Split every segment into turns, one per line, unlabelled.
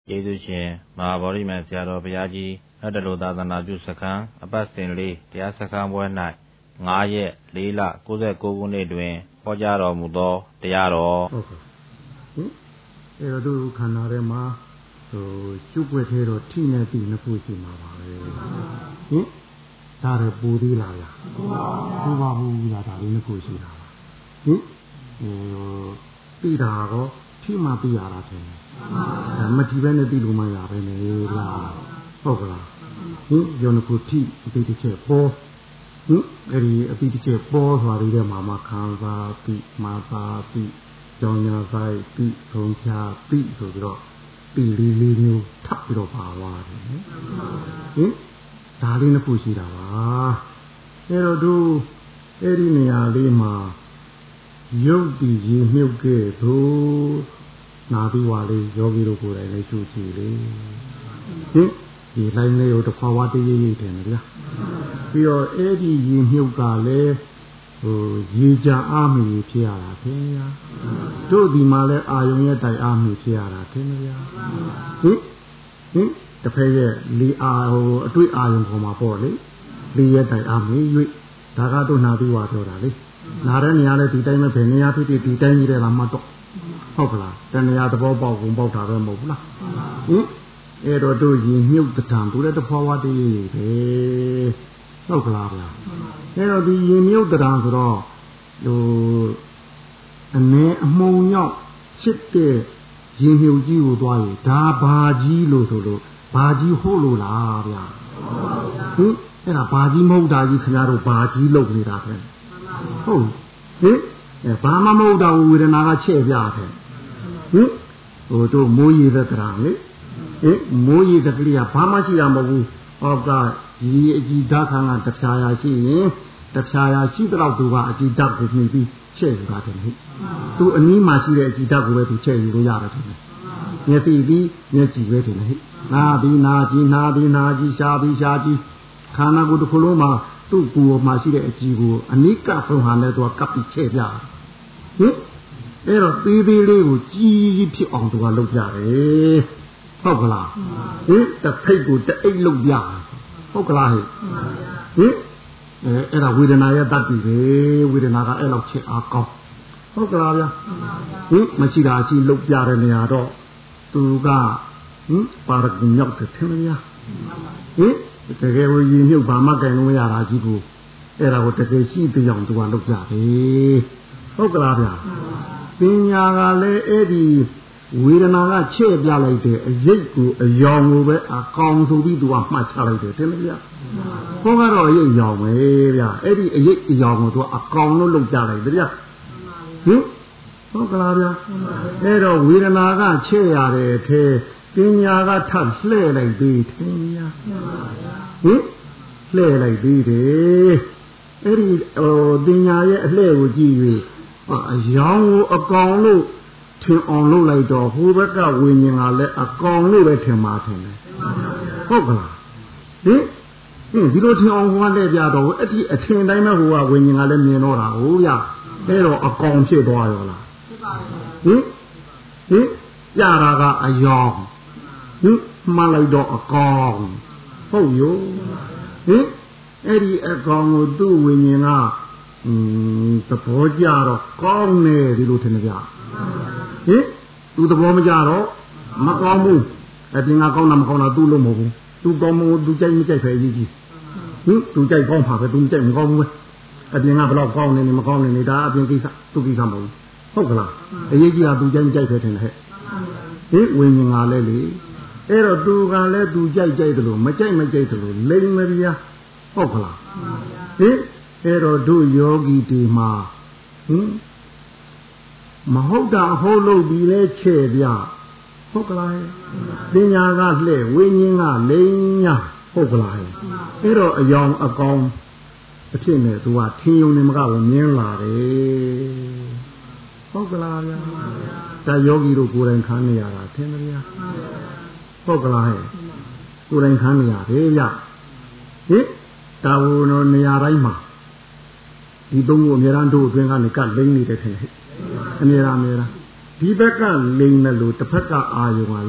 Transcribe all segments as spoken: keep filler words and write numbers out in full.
ကျေးဇူးရှင်မဟာဗောဓိမံဆရာတော်ဘုရားကြီးနတ်တလူသာသနာပြုစခန်းအပတ်စဉ်လေးတရားစခန်းပွဲ၌ငါးရက်လေးလကိုးဆယ်ကိုးခုနှစ်တွင်ဟောကြားတော်မူသောတရားတော်
ဟုတ်ကဲ့ဟင်အဲတော့သူခန္ဓာထဲမှာဟိုကျုပ်ွက်သေးတော့ထိနေပြီနှစ်ခုရှိမှာပါပဲဟင်ဒါရပူသေးလားလားပူပါဘူးလားဒါလေးနှစ်ခုရှိတာပါဟင်ဟိုပြီးတာတော့ထိမှပြီးရတာတယ်မကြည့်ပဲနဲ့ပြီးလို့မှရပဲလေလားဟုတ်ကလားဟင်ယောနခုထိအပိတစ်ချက်ပေါ်ဟင်အဲ့ဒီအပိတစ်ချက်ပေါ်သွားပြီးတဲ့မှာမှခံစားပြီးမာပါပြီးကြောင်ညာဆိုင်ပြီးထုံချပြီးဆိုပြီးတော့ပြီးလေးလေးမျိုးထပ်ပြီးတော့ပါသွားတယ်ဟင်ဒါလေးနှစ်ခုရှိတာပါအဲ့တော့သူအဲ့ဒီနေရာလေးမှာရုပ်တည်ရေမြုပ်ခဲ့သို့နာပြီးွားလေးယောဂီတို့ကိုယ်တိုင်လည်းရှုကြည့်လေဟင်ဒီလိုင်းလေးကိုတစ်ခွာဝတည်းရေးရေးတယ်ဗျာပြီးတော့အဲ့ဒီရေမြုပ်ကလည်းဟိုရေကြအားမီဖြစ်ရတာခင်ဗျာတို့ဒီမှာလည်းအာယုံရဲ့တိုင်အားမီဖြစ်ရတာခင်ဗျာဟင်ဟင်တစ်ဖက်ရဲ့လေအာဟိုအတွေ့အာယုံပေါ်မှာပေါ့လေလေရဲ့တိုင်အားမီ၍ဒါကတော့နာပြီးွားပြောတာလေနားတဲ့နေရာလဲဒီတိုင်းပဲဘယ်နေရာဖြစ်ဖြစ်ဒီတိုင်းကြီးတယ်လားမှတ်တော့ဟုတ်ကလားတဏှာသဘောပေါက်ကုန်ပေါက်တာပဲမဟုတ်ဘူးလားဟင်အဲ့တော့တို့ရင်မြုပ်တံသူလည်းတဖွာဝတည်းရေးပဲဟုတ်ကလားဗျာအဲ့တော့ဒီရင်မြုပ်တံဆိုတော့ဟိုအနေအမုံရောက်ချစ်တဲ့ရင်မြုပ်ကြီးကိုသွားရင်ဒါဘာကြီးလို့ဆိုလို့ဘာကြီးဟုတ်လို့လားဗျာဟင်အဲ့ဒါဘာကြီးမဟုတ်တာကြီးခင်ဗျားတို့ဘာကြီးလုပ်နေတာပဲဟုတ်ဟင်ဘာမှမဟုတ်တော့ဝေဒနာကချဲ့ပြတယ်ဟင်ဟိုတို့မိုးရည်တဲ့ကရာလေဟင်မိုးရည်တဲ့ကလေးကဘာမှရှိတာမဟုတ်ဘူးဟောကဒီအကြည်ဓာတ်ခံကတဖြာရာရှိရင်တဖြာရာရှိတော့သူကအကြည်ဓာတ်ကိုနှိပ်ပြီးချဲ့ယူတာတယ်ဟင်သူအနည်းမှရှိတဲ့အကြည်ဓာတ်ကိုပဲသူချဲ့ယူလို့ရတယ်တယ်မျက်စိပြီးမျက်ကြည်ပဲတယ်ဟင်နာပြီးနာကြည်နာပြီးနာကြည်ရှားပြီးရှားကြည်ခန္ဓာကိုယ်တစ်ခုလုံးမှာသူ့ကိုယ်မှာရှိတဲ့အကြည်ကိုအနိကဆုံးဟာနဲ့သူကကပ်ပြီးချဲ့ပြဟင်အဲ့တော့သေးသေးလေးကိုကြီးကြီးဖြစ်အောင်သူကလုပ်ကြတယ်ဟုတ်ကလားဟင်တစ်ထိတ်ကိုတအိတ်လုပ်ပြဟုတ်ကလားဟင်ဟင်အဲ့ဒါဝေဒနာရဲ့တတ်ပြီပဲဝေဒနာကအဲ့လောက်ချစ်အားကောင်းဟုတ်ကလားဗျာဟင်မရှိတာရှိလုပ်ပြတဲ့နေရာတော့သူကဟင်ပါရဂုံရောက်တယ်ထင်မလားဟင်တကယ်ကိုရည်မြုပ်ဘာမှကြင်လို့မရတာကြီးဘူးအဲ့ဒါကိုတကယ်ရှိပြအောင်သူကလုပ်ကြတယ်ဟုတ်ကလားဗျာပညာကလည်းအဲ့ဒီဝေဒနာကချဲ့ပြလိုက်တယ်အရိပ်ကိုအယောင်ကိုပဲအကောင်ဆိုပြီးသူကမှတ်ချလိုက်တယ်တင်မဗျာဘုန်းကတော့အရိပ်ယောင်ပဲဗျာအဲ့ဒီအရိပ်အယောင်ကိုသူကအကောင်လို့လုပ်ကြလိုက်တယ်ဗျာဟင်ဟုတ်ကလားဗျာအဲ့တော့ဝေဒနာကချဲ့ရတဲ့အထဲပညာကထပ်လှဲ့လိုက်သေးတယ်ဗျာဟင်လှဲ့လိုက်သေးတယ်အဲ့ဒီဟိုပညာရဲ့အလှဲ့ကိုကြည့်၍အယောင်ကိုအကောင်လို့ထင်အောင်လုပ်လိုက်တော့ဟိုဘက်ကဝိညာဉ်ကလည်းအကောင်လို့ပဲထင်မှာထင်တယ်ဟုတ်ကလားဟင်ဟင်ဒီလိုထင်အောင်ဟိုကလည်းပြတော့အဲ့ဒီအထင်တိုင်းပဲဟိုကဝိညာဉ်ကလည်းမြင်တော့တာဟုတ်ရအဲ့တော့အကောင်ဖြစ်သွားရောလားဟင်ဟင်ပြတာကအယောင်ဟင်မှန်လိုက်တော့အကောင်ဟုတ်ရောဟင်အဲ့ဒီအကောင်ကိုသူ့ဝိညာဉ်ကอืมသဘောကြတော့ကောင်းနေဒီလိုထင်ကြဟင်သူသဘောမကြတော့မကောင်းဘူးအပြင်ကကောင်းတာမကောင်းတာသူ့လို့မဟုတ်ဘူးသူကောင်းမှုသူကြိုက်မကြိုက်ပဲအရေးကြီးဟင်သူကြိုက်ကောင်းပါပဲသူမကြိုက်မကောင်းဘူးပဲအပြင်ကဘလောက်ကောင်းနေနေမကောင်းနေနေတာအပြင်ကိစ္စသူကိစ္စမဟုတ်ဘူးဟုတ်ကလားအရေးကြီးတာသူကြိုက်မကြိုက်ပဲထင်တယ်ဟဲ့ဟင်ဝိညာဉ်ကလည်းလေအဲ့တော့သူကလည်းသူကြိုက်ကြိုက်တယ်လို့မကြိုက်မကြိုက်တယ်လို့လိမ့်မပြားဟုတ်ကလားဟင်အဲ့တော့တို့ယောဂီတွေမှာဟင်မဟုတ်တာဟုတ်လို့ဒီလဲချဲ့ပြဟုတ်ကလားပညာကလှဲ့ဝိညာဉ်ကလိမ့်ညာဟုတ်ကလားအဲ့တော့အယောင်အကောင်အဖြစ်နဲ့သူကထင်းယုံနေမကဘူးမြင်လာတယ်ဟုတ်ကလားဗျာဒါယောဂီတို့ကိုယ်တိုင်ခံနေရတာထင်တယ်ဗျာဟုတ်ကလားဟဲ့ကိုယ်တိုင်ခံနေရတယ်ဗျဟင်ဒါဝနောနေရာတိုင်းမှာဒီသုံးခုအများအားတို့အတွင်းကနေကလိမ့်နေတယ်ထင်တယ်အများအားအများအားဒီဘက်ကလိမ့်မယ်လို့တစ်ဖက်ကအာယုံကလည်း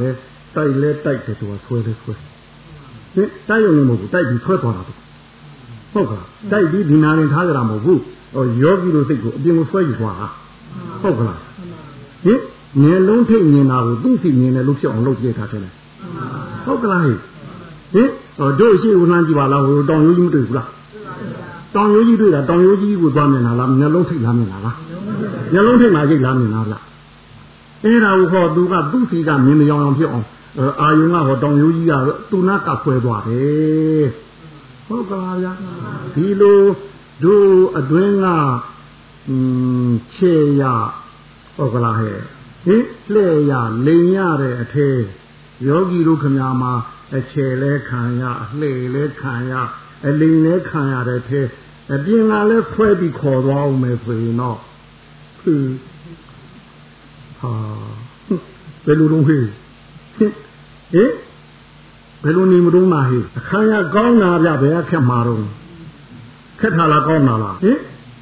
တိုက်လဲတိုက်တယ်သူကဆွဲလဲဆွဲဟင်တိုက်ရုံနဲ့မဟုတ်ဘူးတိုက်ပြီးဆွဲသွားတာဟုတ်ကလားတိုက်ပြီးဒီနာရင်ထားကြတာမဟုတ်ဘူးဟိုယောဂီတို့စိတ်ကိုအပြင်ကိုဆွဲယူသွားတာဟုတ်ကလားဟင်ငယ်လုံးထိတ်မြင်တာကိုသူ့စီမြင်တယ်လို့ဖြစ်အောင်လုပ်ပြထားတယ်ဟုတ်ကလားဟင်ဟိုတို့ရှိဦးနှမ်းကြည့်ပါလားဟိုတောင်ရိုးကြီးမတွေ့ဘူးလားတောင်ရိုးကြီးတွေ့တာတောင်ရိုးကြီးကိုသွားမြင်တာလားငယ်လုံးထိတ်လားမြင်တာလားငယ်လုံးထိတ်မှရိတ်လားမြင်တာလားအဲ့ဒါကိုဟောသူကသူ့စီကမြင်မရောင်အောင်ဖြစ်အောင်အာယုံကဟောတောင်ရိုးကြီးကသူနာကဆွဲသွားတယ်ဟုတ်ကလားဗျာဒီလိုတို့အတွင်းကอืมခြေရဟုတ်ကလားဟဲ့ဟင်လှဲ့ရလိန်ရတဲ့အထဲယောဂီတို့ခမများမှာအခြေလဲခံရအလှဲ့လဲခံရအလိန်လဲခံရတဲ့ထဲအပြင်ကလည်းခွဲပြီးခေါ်သွားအောင်မယ်ဆိုရင်တော့ဟင်းဟာဘယ်လိုလုပ်ဟဲ့ဟင်ဘယ်လိုနေမလို့မှာဟဲ့အခါရကောင်းတာဗျဘယ်အခက်မှာတော့ခက်ထာလားကောင်းတာလားဟင်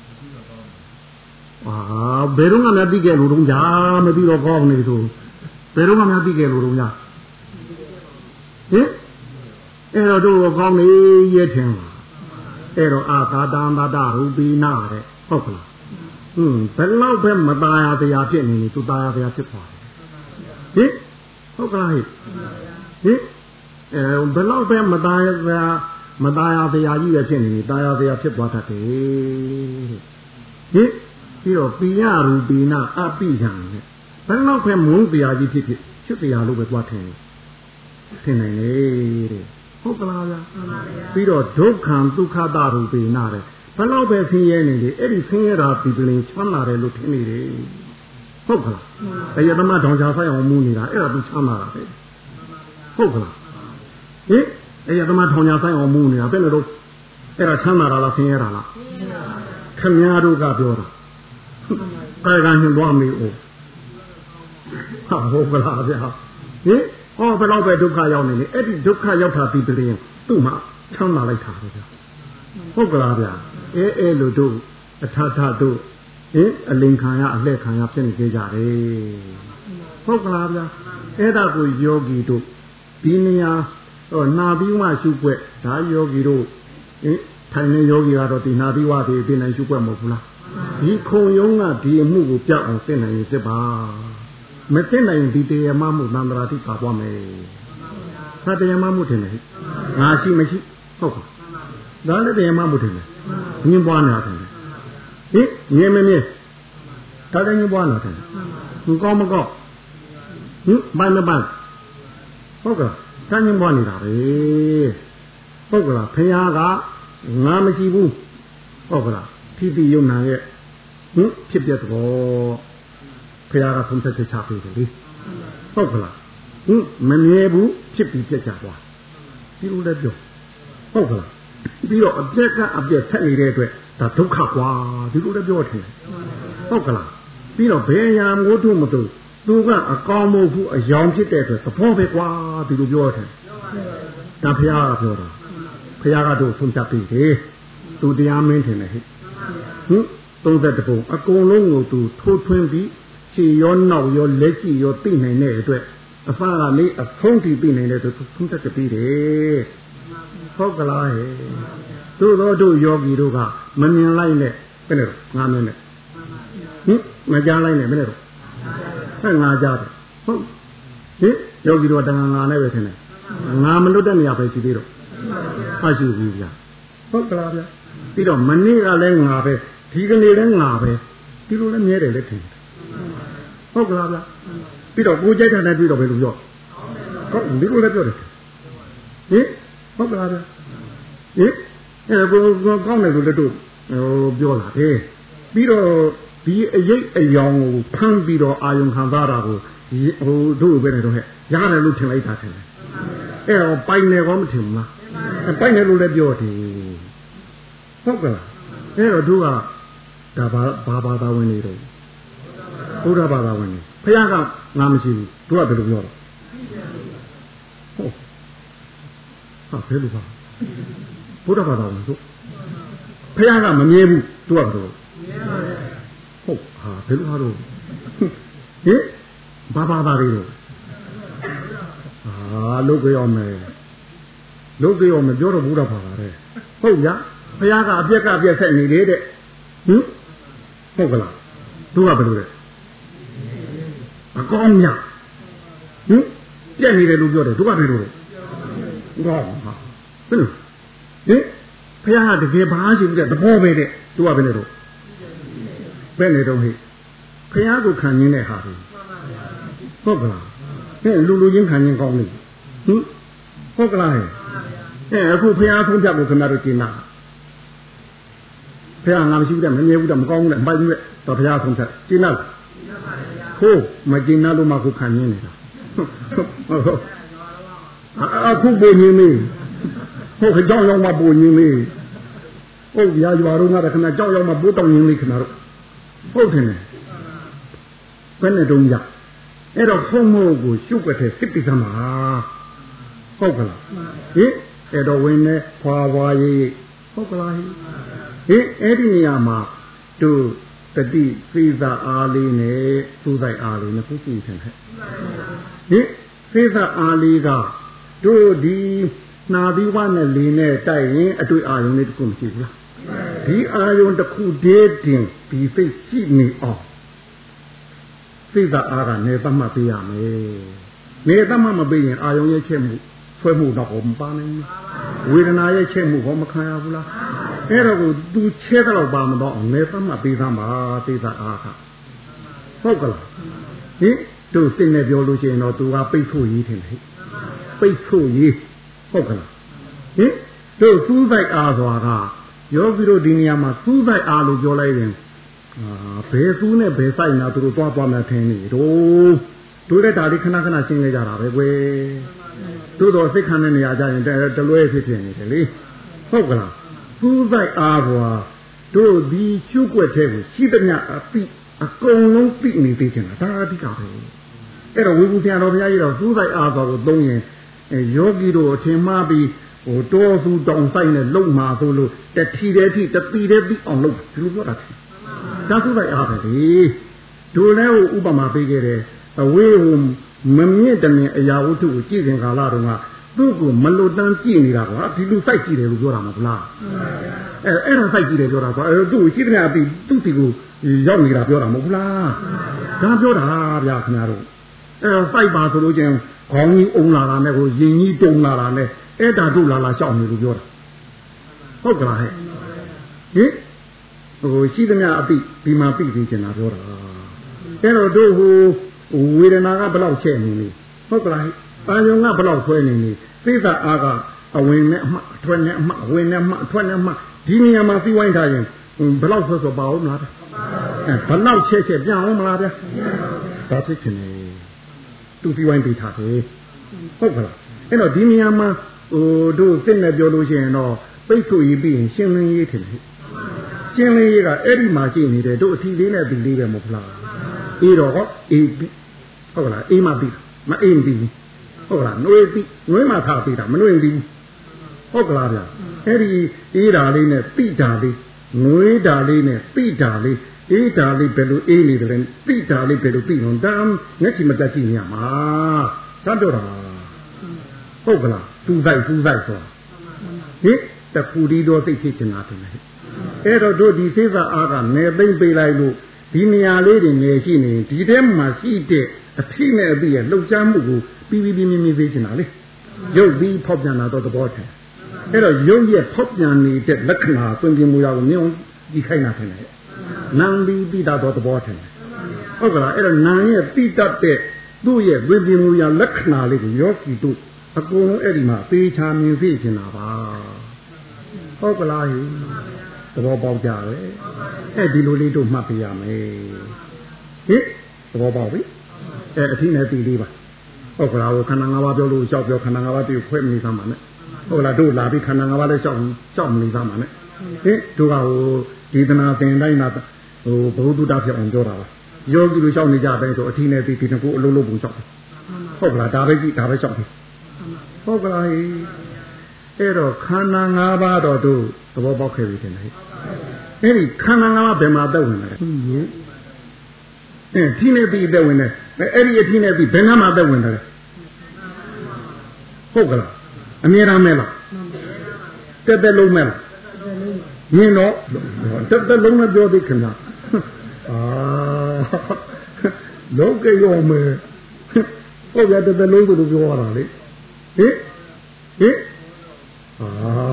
အာဘယ်တော့မှမသိခဲ့လို့တော့ညာမသိတော့ကောင်းနေဆိုဘယ်တော့မှမသိခဲ့လို့တော့ညာဟင်အဲ့တော့တို့ကောင်းနေရဲ့ထင်လားအဲ့တော့အာသာတံဘာဒရူပိနာတဲ့ဟုတ်ကလားဟွန်းဘယ်လောက်ပဲမตายရတရားဖြစ်နေနေသူตายရတရားဖြစ်သွားတယ်ဟင်ဟုတ်ကလားဟင်ဟင်အဲဘယ်လောက်ပဲမตายရမตายရတရားကြီးပဲဖြစ်နေနေตายရတရားဖြစ်သွားတတ်တယ်ဟင်ပြီးတော့ပိယရူပိနာအပိယံနဲ့ဘယ်လောက်ပဲမုန်းတရားကြီးဖြစ်ဖြစ်ဖြစ်တရားလို့ပဲသွားထင်ထင်နိုင်လေတဲ့ဟုတ်ကလားဗျာပြီးတော့ဒုက္ခံဒုက္ခတရူပိနာတဲ့ဘယ်လောက်ပဲဆင်းရဲနေလေအဲ့ဒီဆင်းရဲတာဒီပလင်ချမ်းသာတယ်လို့ထင်နေတယ်ဟုတ်ကလားအယတမထောင်ချာဆိုင်အောင်မူးနေတာအဲ့ဒါသူချမ်းသာတာပဲဟုတ်ကလားဟင်အယတမထောင်ချာဆိုင်အောင်မူးနေတာဘယ်လိုတော့အဲ့ဒါချမ်းသာတာလားဆင်းရဲတာလားခင်ဗျားတို့ကပြောတာကာယကညှို့သွားမေးဦးဟာဟုတ်ကလားဗျာဟင်ဟောဘယ်တော့ပဲဒုက္ခရောက်နေလေအဲ့ဒီဒုက္ခရောက်တာဒီပလင်သူ့မှာချမ်းသာလိုက်တာပဲဗျာဟုတ်ကလားဗျာအဲအဲလိုတို့အထထတို့ဟင်အလင်ခံရအလှဲ့ခံရဖြစ်နေကြကြတယ်ဟုတ်ကလားဗျာအဲ့ဒါကိုယောဂီတို့ဒီနေရာဟောနာပြီးမှရှုွက်ဒါယောဂီတို့ဟင်ထိုင်နေယောဂီကတော့ဒီနာပြီးဝတည်ပြင်နိုင်ရှုွက်မဟုတ်ဘူးလားဒီခုံယုံကဒီအမှုကိုပြောက်အောင်သိနိုင်ရင်စစ်ပါမသိနိုင်ဒီတရားမှမှုသံဃာတိပါသွားမယ်သာတရားမှမှုထင်တယ်ငါရှိမရှိဟုတ်ကဲ့ဒါလည်းတရားမှမှုထင်တယ်ညင်ပွားနေတာထင်တယ်ဟင်ညင်မမြင်ဒါလည်းညင်ပွားနေတာထင်တယ်ဟင်ကောင်းမကောင်းဟင်ဘာမဘာဟုတ်ကဲ့ဒါညင်ပွားနေတာပဲဟုတ်ကဲ့ဖခင်ကငါမရှိဘူးဟုတ်ကဲ့ဖြစ်ပြီးယုံနာရဲ့ဟင်ဖြစ်ပြတော့ဖခင်ကဆုံးဖြတ်ချက်ချပေးတယ်လေဟုတ်ကလားဟင်မမြဲဘူးဖြစ်ပြီးပြက်ကြသွားဒီလိုလည်းပြောဟုတ်ကလားပြီးတော့အပြက်ကအပြက်ဆက်နေတဲ့အတွက်ဒါဒုက္ခကွာဒီလိုလည်းပြောတယ်ဟုတ်ကလားပြီးတော့ဘယ်ရာမို့တို့မတို့သူကအကောင်းမဟုတ်ဘူးအယောင်ဖြစ်တဲ့အတွက်သဘောပဲကွာဒီလိုပြောတယ်ဒါဖခင်ကပြောတာဖခင်ကတို့ဆုံးဖြတ်ပေးတယ်သူတရားမင်းထင်တယ်ဟဲ့ဟင်သုံးသက်တပုံအကုန်လုံးကိုသူထိုးထွင်းပြီးခြေရောနောက်ရောလက်ရှိရောသိနိုင်တဲ့အတွက်အဖကနေအဆုံးထိသိနိုင်တဲ့အတွက်သုံးသက်ပြီးတယ်ဟုတ်ကလားဟဲ့သို့သောတို့ယောဂီတို့ကမမြင်လိုက်နဲ့ဘယ်နဲ့ငါမြင်နဲ့ဟင်မကြားလိုက်နဲ့ဘယ်နဲ့တော့ဟဲ့ငါကြားတယ်ဟုတ်ဟင်ယောဂီတို့ကတဏှာငါနဲ့ပဲထင်တယ်ငါမလွတ်တဲ့နေရာပဲရှိသေးတော့အရှိဘူးဗျာဟုတ်ကလားဗျာပြီးတော့မနေ့ကလည်းငါပဲဒီကနေ့လည်းငါပဲဒီလိုလည်းမြဲတယ်လည်းထင်တယ်ဟုတ်ကလားဗျာပြီးတော့ကိုကြိုက်တာနဲ့ပြီးတော့ဘယ်လိုပြောဟုတ်ဒီလိုလည်းပြောတယ်ဟင်ဟုတ်ကလားဗျာဟင်အဲကိုကောင်းတယ်လို့လည်းတို့ဟိုပြောလာတယ်ပြီးတော့ဒီအရေးအယောင်ကိုဖမ်းပြီးတော့အာယုံခံစားတာကိုဟိုတို့ပဲနေတော့ဟဲ့ရတယ်လို့ထင်လိုက်တာထင်တယ်အဲတော့ပိုင်တယ်ကောမထင်ဘူးလားပိုင်တယ်လို့လည်းပြောတယ်ဟုတ်ကလားအဲတော့တို့ကဒါဘာဘာဘာသာဝင်နေတော့ဘုရားဘာသာဝင်နေဖခင်ကငါမရှိဘူးတို့ကဘယ်လိုပြောတော့ဟုတ်ဟာဘယ်လိုပါဘုရားဘာသာဝင်တို့ဖခင်ကမမြဲဘူးတို့ကဘယ်လိုဟုတ်ဟာဘယ်လိုဟာတော့ဟင်ဘာဘာသာတွေတော့ဟလုပ်ကြရမယ်လုပ်ကြရမယ်ပြောတော့ဘူးတော့ပါပါတယ်ဟုတ်ရဘုရားကအပြက်ကအပြက်ဆက်နေလေတဲ့ဟင်ဟုတ်ကလားသူကဘယ်လိုလဲအကောင်းမြဟင်ပြက်နေတယ်လို့ပြောတယ်သူကဘယ်လိုလဲဟုတ်ပါဘယ်လိုဟင်ဘုရားကတကယ်ဘာရှိဘူးတဲ့သဘောပဲတဲ့သူကဘယ်နဲ့တော့ဘယ်နဲ့တော့ဟိဘုရားကိုခံရင်းတဲ့ဟာဟုတ်ကလားဟဲ့လူလူချင်းခံရင်ကောင်းနေဟင်ဟုတ်ကလားဟဲ့အဲအခုဖះဆုံးဖြတ်ကိုခင်ဗျားတို့ကျင်းတာဖះငါမရှိဘူးတဲ့မမြဲဘူးတဲ့မကောင်းဘူးတဲ့မိုက်ဘူးတဲ့တော့ဖះဆုံးဖြတ်ကျင်းတာဟုတ်မကျင်းလို့မှခုခံရင်းနေတာဟုတ်ဟုတ်အခုပုံရင်းမေးဟုတ်ကြောက်ရောက်မှပုံရင်းမေးဟုတ်ရာရွာတော့ငါတခဏကြောက်ရောက်မှပိုးတောင်းရင်းလေးခင်ဗျားတို့ဟုတ်တယ်ဘယ်နဲ့တုံးရအဲ့တော့ဖုံမို့ကိုရှုပ်ွက်တဲ့စစ်တိကမှာဟုတ်ကလားဟင်အဲ့တော့ဝင်နေဖွာဖွာရေးဟုတ်ကလားဟင်အဲ့ဒီနေရာမှာတို့တတိသေသာအားလေးနဲ့သူ့ဆိုင်အားလေးနဲ့ခုကြည့်တယ်ဟင်သေသာအားလေးကတို့ဒီနာပြီးဝနဲ့လေးနဲ့တိုက်ရင်အတွေ့အာရုံလေးတခုမရှိဘူးလားဒီအာရုံတစ်ခုတည်းတင်ဒီစိတ်ရှိနေအောင်သိတာအားကနေသတ်မှတ်ပေးရမယ်နေသတ်မှတ်မပေးရင်အာယုံရဲ့ချက်မှုဆွဲမှုတော့မပါနိုင်ဘူးဝေဒနာရဲ့ချက်မှုဟောမခံရဘူးလားအဲ့တော့ကိုသူချဲတော့ပါမတော့နေသတ်မှတ်ပေးသမှာသိတာအားကဟုတ်ကလားဟင်တို့စိတ်နဲ့ပြောလို့ရှိရင်တော့သူကပိတ်ဆို့ရေးတယ်ဟဲ့ပိတ်ဆို့ရေးဟုတ်ကလားဟင်တို့စူးစိုက်အားဆိုတာကယောဂီတို့ဒီနေရာမှာစူးစိုက်အားလို့ပြောလိုက်ရင်အာဘယ်သူနဲ့ဘယ်ဆိုင်နာသူတို့တွားသွားမှထင်းနေတို့တို့တဲ့ဒါလေးခဏခဏရှင်းနေကြတာပဲကွယ်တို့တော့စိတ်ခံတဲ့နေရာကြရင်တလွဲဖြစ်ဖြစ်နေတယ်လေဟုတ်ကလားသူ့ဆိုင်အားကွာတို့ဒီရှုွက်တဲ့ကိုရှိသမျှအပိအကုန်လုံးပြိနေသေးချင်တာဒါအဓိကပဲအဲ့တော့ဝိပုဆရာတော်ဘုရားကြီးတော့သူ့ဆိုင်အားကွာကိုသုံးရင်ယောဂီတို့အထင်မှားပြီးဟိုတောသူတောင်ဆိုင်နဲ့လုံမှာဆိုလို့တထီတဲ့ထိတပီတဲ့ပြီးအောင်လုပ်ဒီလိုပြောတာဒါသူ့လိုက်အားပဲလေတို့လည်းဟိုဥပမာပေးခဲ့တယ်အဝေးဟိုမမြင့်တမင်အရာဝတ္ထုကိုကြည့်ရင်ကာလတုန်းကသူ့ကိုမလွတ်တမ်းကြည့်နေတာကွာဒီလိုစိုက်ကြည့်တယ်လို့ပြောတာမဟုတ်လားအဲအဲ့ဒါစိုက်ကြည့်တယ်ပြောတာကွာအဲသူ့ကိုကြည့်တဲ့ပြီးသူ့တီကိုရောက်နေတာပြောတာမဟုတ်လားဒါပြောတာဗျာခင်ဗျားတို့အဲစိုက်ပါဆိုလို့ချင်းခေါင်းကြီးအုံလာတာနဲ့ကိုရင်ကြီးတုံလာတာနဲ့အဲ့ဒါတို့လာလာရှောက်နေလို့ပြောတာဟုတ်ကလားဟဲ့ဟင်ဟိုရှိသမျှအပိဒီမှာပိပြီးကျင်တာပြောတာအဲ့တော့တို့ဟိုဝေဒနာကဘယ်လောက်ချက်နေနေဟုတ်ကလားအာယုံကဘယ်လောက်ဆွဲနေနေသိတာအားကအဝင်နဲ့အမှအထွက်နဲ့အမှအဝင်နဲ့အမှအထွက်နဲ့အမှဒီနေရာမှာသိဝိုင်းထားရင်ဘယ်လောက်ဆွဲဆွဲပါအောင်မလားအဲဘယ်လောက်ချက်ချက်ပြန်အောင်မလားဗျာဒါဖြစ်ချင်နေသူသိဝိုင်းပြီးထားတယ်ဟုတ်ကလားအဲ့တော့ဒီနေရာမှာဟိုတို့သိနေပြောလို့ရှိရင်တော့ပိတ်ဆို့ရေးပြီးရင်ရှင်းလင်းရေးထင်တယ်ရှင်းလင်းရေးကအဲ့ဒီမှာရှိနေတယ်တို့အထီလေးနဲ့ဒီလေးပဲမဟုတ်လားအေးတော့ဟောအေးပြီးဟုတ်ကလားအေးမှပြီးမအေးပြီးဟုတ်ကလားနှွေးပြီးနှွေးမှထားပြီးတာမနှွေးပြီးဟုတ်ကလားဗျအဲ့ဒီအေးဓာလေးနဲ့ပိဓာလေးနှွေးဓာလေးနဲ့ပိဓာလေးအေးဓာလေးဘယ်လိုအေးနေတယ်လဲပိဓာလေးဘယ်လိုပြီးတော့တမ်းမျက်ချီမတက်ကြည့်ညမှာတတ်တော့တာဟုတ်ကလားသူ့ဆိုင်သူ့ဆိုင်ဆိုတာဟင်တခုဒီတော့သိဖြစ်နေတာတယ်အဲ့တော့တို့ဒီသေစာအားကနေသိမ့်ပေးလိုက်လို့ဒီနေရာလေးတွေနေရှိနေဒီထဲမှာရှိတဲ့အဖြစ်နဲ့အပြီးရလှုပ်ရှားမှုကိုပြီးပြီးပြီးမြင်သေးချင်တာလေရုပ်ပြီးဖောက်ပြန်လာတော့သဘောတည်းအဲ့တော့ရုပ်ရဲ့ဖောက်ပြန်နေတဲ့လက္ခဏာသွင်ပြင်မှုရကိုမြင်ကြည့်ခိုင်းတာတယ်နာမ်ပြီးပြီးတော့သဘောတည်းဟုတ်ကလားအဲ့တော့နာမ်ရဲ့ပြီးတတ်တဲ့သူ့ရဲ့သွင်ပြင်မှုရလက္ခဏာလေးကိုယောဂီတို့အကုန်လုံးအဲ့ဒီမှာသေချာမြင်သိချင်တာပါဟုတ်ကလားဟိသဘောပေါက်ကြပဲအဲ့ဒီလိုလေးတို့မှတ်ပြရမယ်ဟိသဘောပေါက်ပြီအဲ့အထီးနဲ့တီလေးပါဟုတ်ကလားဟိုခန္ဓာ၅ပါးပြောလို့ကြောက်ပြောခန္ဓာ၅ပါးတူခွဲမနေသားမှာနဲ့ဟုတ်လားတို့လာပြီးခန္ဓာ၅ပါးလည်းကြောက်ကြောက်မနေသားမှာနဲ့ဟိတို့ကဟိုဒီသနာသင်တိုင်းမှာဟိုဘုဒ္ဓတာဖြစ်အောင်ပြောတာပါယောဂီတို့ကြောက်နေကြတဲ့ဆိုအထီးနဲ့တီဒီတကူအလုံးလုံးပုံကြောက်ဟုတ်ကလားဒါပဲကြည့်ဒါပဲကြောက်တယ်ဟုတ်ကလားဟိအဲ့တော့ခန္ဓာ၅ပါးတော့တို့သဘောပေါက်ခဲ့ပြီထင်တယ်အဲ့ဒီခန္ဓာ၅ပါးဘယ်မှာသက်ဝင်လဲအဲထိနေပြီးသက်ဝင်တယ်အဲ့ဒီအထိနေပြီးဘယ်နှမှာသက်ဝင်တယ်ဟဟုတ်ကလားအမြဲတမ်းမဲလားတက်တက်လုံးမဲလားမြင်တော့တက်တက်လုံးနဲ့ပြောသေးခင်ဗျာအာလောကရောမဲဟုတ်ရတက်တက်လုံးကိုပြောရတာလေဟင်ဟင်အာ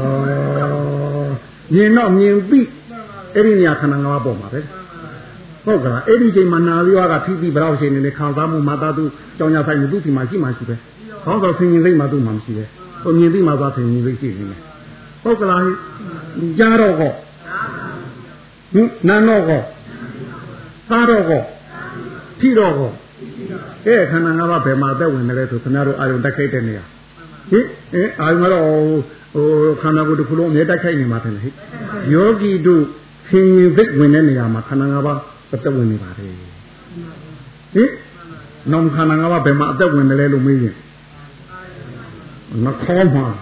မြင်တော့မြင်ပြီးအဲ့ဒီနေရာခန္ဓာငါးပါးပေါ်မှာပဲဟုတ်ကလားအဲ့ဒီချိန်မှာနာပြီးွားကဖြီးပြီးဘယ်တော့ချိန်နေလဲခံစားမှုမာတာသူကြောင်ညာဆိုင်မှုသူ့ဒီမှာရှိမှရှိပဲဟောတော့ဆင်ញင်စိတ်မှသူ့မှာမရှိပဲဟိုမြင်ပြီးမှသွားဆင်ញင်စိတ်ရှိနေတယ်ဟုတ်ကလားကြားတော့ကောဟင်နာတော့ကောစားတော့ကောဖြီးတော့ကောအဲခန္ဓာငါးပါးဘယ်မှာသက်ဝင်တယ်ဆိုခင်ဗျားတို့အာယုံတက်ခိုက်တဲ့နေရာဟင်အဲအာယုံကတော့ဟိုခန္ဓာကိုယ်တစ်ခုလုံးအမြဲတက်ခိုက်နေမှာတယ်ဟဲ့ယောဂီတို့ဆင်ញင်စိတ်ဝင်တဲ့နေရာမှာခန္ဓာငါးပါးအသက်ဝင်နေပါတယ်ဟင်နောင်ခန္ဓာငါးပါးဘယ်မှာအသက်ဝင်တယ်လဲလို့မေးရင်နှခေါင်းမှာ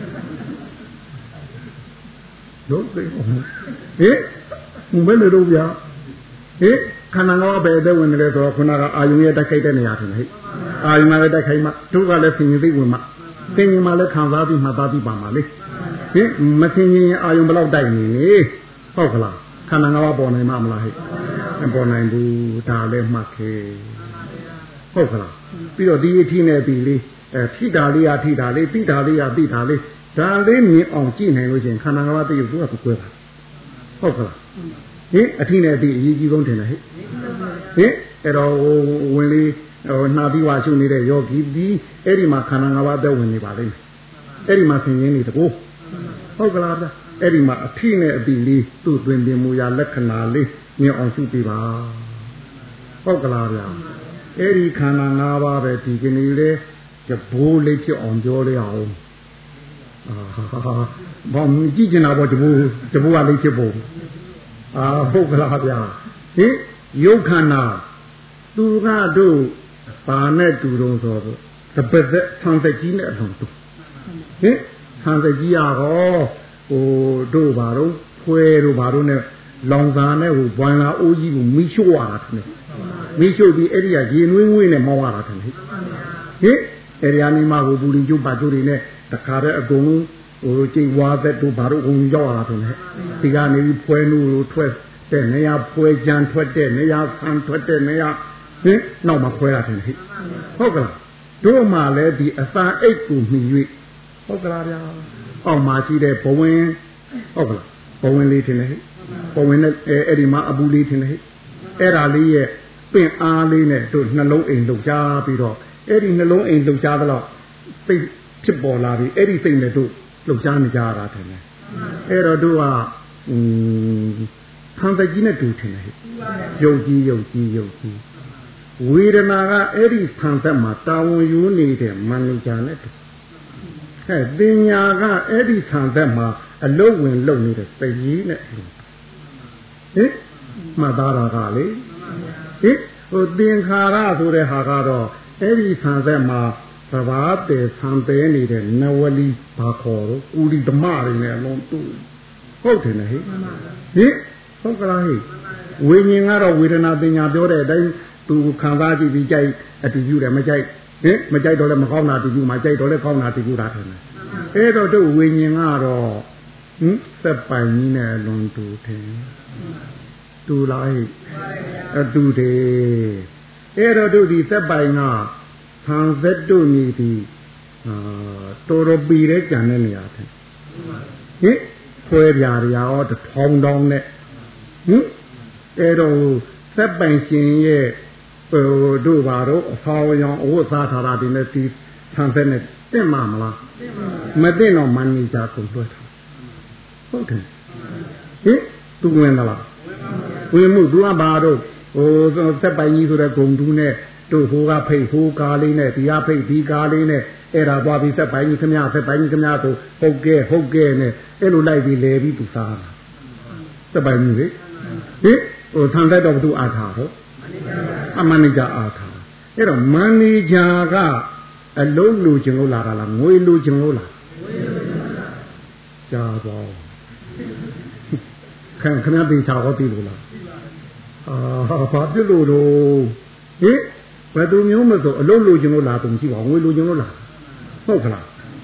တို့သိဟင်ဘယ်လိုလုပ်ပြဟင်ခန္ဓာငါးပါးဘယ်အသက်ဝင်တယ်လဲဆိုတော့ခုနကအာယုံရဲ့တက်ခိုက်တဲ့နေရာတယ်ဟဲ့အာယုံကလည်းတက်ခိုက်မှတို့ကလည်းဆင်ញင်စိတ်ဝင်မှဆင်ញင်မှလည်းခံစားပြီးမှသားပြီးပါမှာလေဟင်မဆင်ញင်ရင်အာယုံဘယ်လောက်တိုက်နေလေဟုတ်ကလားခန္ဓာငါးပါးပေါ်နိုင်မှာမလားဟဲ့မပေါ်နိုင်ဘူးဒါလည်းမှတ်ခဲ့ဟုတ်ကလားပြီးတော့ဒီအထီးနဲ့ပြီးလေးအဲထိတာလေးအထိတာလေးပြီးတာလေးအပြီးတာလေးဒါလေးမြင်အောင်ကြည့်နိုင်လို့ရှိရင်ခန္ဓာငါးပါးတည်းကိုသူကကွဲပါဟုတ်ကလားဟင်အထီးနဲ့ပြီးအရေးကြီးဆုံးထင်တယ်ဟဲ့ဟင်အဲ့တော့ဝင်လေးဟိုနှာပြီးွားရှုနေတဲ့ယောဂီဒီအဲ့ဒီမှာခန္ဓာငါးပါးသက်ဝင်နေပါလိမ့်မယ်အဲ့ဒီမှာဆင်ရင်းနေတကူဟုတ်ကလားဗျအဲ့ဒီမှာအထီးနဲ့အပြီးလေးသူ့တွင်ပြင်မူရာလက္ခဏာလေးမြင်အောင်ရှုပြပါဟုတ်ကလားဗျအဲ့ဒီခန္ဓာ၅ပါးပဲဒီကနေ့လေတဘိုးလေးဖြစ်အောင်ပြောရအောင်အာဘာမှကြည့်ကျင်တာပေါ့တဘိုးတဘိုးကလေးဖြစ်ဖို့အာဟုတ်ကလားဗျဟင်ယုတ်ခန္ဓာသူကတို့ဘာနဲ့တူတော့ဆိုတော့တပတ်သက်ဆံသက်ကြီးနဲ့အလုံးတူဟင်ဆံသက်ကြီးရဟောဟိုတို့ဘာတော့ဖွဲတို့ဘာတို့နဲ့လောင်စာနဲ့ဟိုဘွမ်လာအိုးကြီးကိုမိရှို့ရတာတယ်မိရှို့ပြီးအဲ့ဒီကရေနွေးငွေးနဲ့မောင်းရတာတယ်ဟင်အဲ့ဒီအနေမှာကိုပူလီကျုပ်ပါကျုပ်တွေနဲ့တခါတည်းအကုန်ဟိုကြိတ်ဝါသက်တို့ဘာတို့အကုန်ရောက်ရတာတယ်ဒီကနေပြီးဖွဲနူးထွက်တဲ့နေရာဖွဲကြံထွက်တဲ့နေရာဆန်ထွက်တဲ့နေရာဟင်နောက်မှာဖွဲရတယ်ဟိဟုတ်ကလားတို့မှလည်းဒီအစာအိတ်ကိုမြည်၍ဟုတ်ကလားဗျာအောက်မှာရှိတဲ့ဘဝင်ဟုတ်ကလားဘဝင်လေးတင်လေဟိဘဝင်နဲ့အဲ့ဒီမှာအပူလေးတင်လေဟိအဲ့ဒါလေးရဲ့ပင့်အားလေးနဲ့တို့နှလုံးအိမ်လှုပ်ရှားပြီးတော့အဲ့ဒီနှလုံးအိမ်လှုပ်ရှားသလောက်စိတ်ဖြစ်ပေါ်လာပြီးအဲ့ဒီစိတ်နဲ့တို့လှုပ်ရှားနေကြတာတယ်လေအဲ့တော့တို့ကอืมခံတကြီးနဲ့တူတယ်ဟဲ့ယုတ်ကြီးယုတ်ကြီးယုတ်ကြီးဝေဒနာကအဲ့ဒီခံသက်မှာတာဝန်ယူနေတဲ့မန်နေဂျာနဲ့တူဟဲ့ပညာကအဲ့ဒီခံသက်မှာအလုံးဝင်လုံနေတဲ့စိတ်ကြီးနဲ့တူဟင်မှတ်သားတာကလေဟင်ဟိုသင်္ခါရဆိုတဲ့ဟာကတော့အဲ့ဒီခံသက်မှာသဘာတည်ဆံသေးနေတဲ့နဝလီဘာခေါ်တော့ဥရိဓမတွေနဲ့အလုံးတူဟုတ်တယ်နဲ့ဟဲ့ဟင်ဟုတ်ကလားဟဲ့ဝိညာဉ်ကတော့ဝေဒနာပညာပြောတဲ့အတိုင်းသူခံစားကြည့်ပြီးကြိုက်အတူယူတယ်မကြိုက်ဟင်မကြိုက်တော့လည်းမကောင်းတာတူယူမှကြိုက်တော့လည်းကောင်းတာတူယူတာတယ်အဲ့တော့တို့ဝိညာဉ်ကတော့ဟင်စက်ပိုင်ကြီးနဲ့လွန်တူတယ်တူလားဟဲ့အတူတယ်အဲ့တော့တို့ဒီစက်ပိုင်ကခံသက်တို့မြည်ပြီးအာတော်တော်ပြီးတဲ့ကြံတဲ့နေရာတယ်ဟင်ဖွဲပြားရာရောတထောင်တောင်းနဲ့ဟင်အဲ့တော့စက်ပိုင်ရှင်ရဲ့ဟိုတို့ဘာတော့အဖော်ရောင်အဝတ်စားထားတာဒီနဲ့ဒီဆံသက်နဲ့တက်မှာမလားမတက်တော့မန်နေဂျာကိုလွှဲထားဟုတ်တယ်ဟင်သူဝင်လားဝင်မှုသူကဘာတော့ဟိုစက်ပိုင်ကြီးဆိုတဲ့ဂုံတူးနဲ့တို့ဟိုကဖိတ်ဟိုကားလေးနဲ့ဒီကဖိတ်ဒီကားလေးနဲ့အဲ့ဒါသွားပြီးစက်ပိုင်ကြီးခမရစက်ပိုင်ကြီးခမရဆိုဟုတ်ကဲဟုတ်ကဲနဲ့အဲ့လိုလိုက်ပြီးလဲပြီးသူစားတာစက်ပိုင်ကြီးလေဟင်ဟိုဆံသက်တော့သူအားထားတော့အမန်နေဂျာအားထားအဲ့တော့မန်နေဂျာကအလုံးလူချင်လို့လာတာလားငွေလူချင်လို့လားကြာပါခံခဏပြေချာဟောပြီလို့လားအာဘာဖြစ်လို့တော့ဟင်ဘယ်သူမျိုးမဆိုအလုံးလူချင်လို့လာတုံရှိပါငွေလူချင်လို့လာဟုတ်ကလားဟ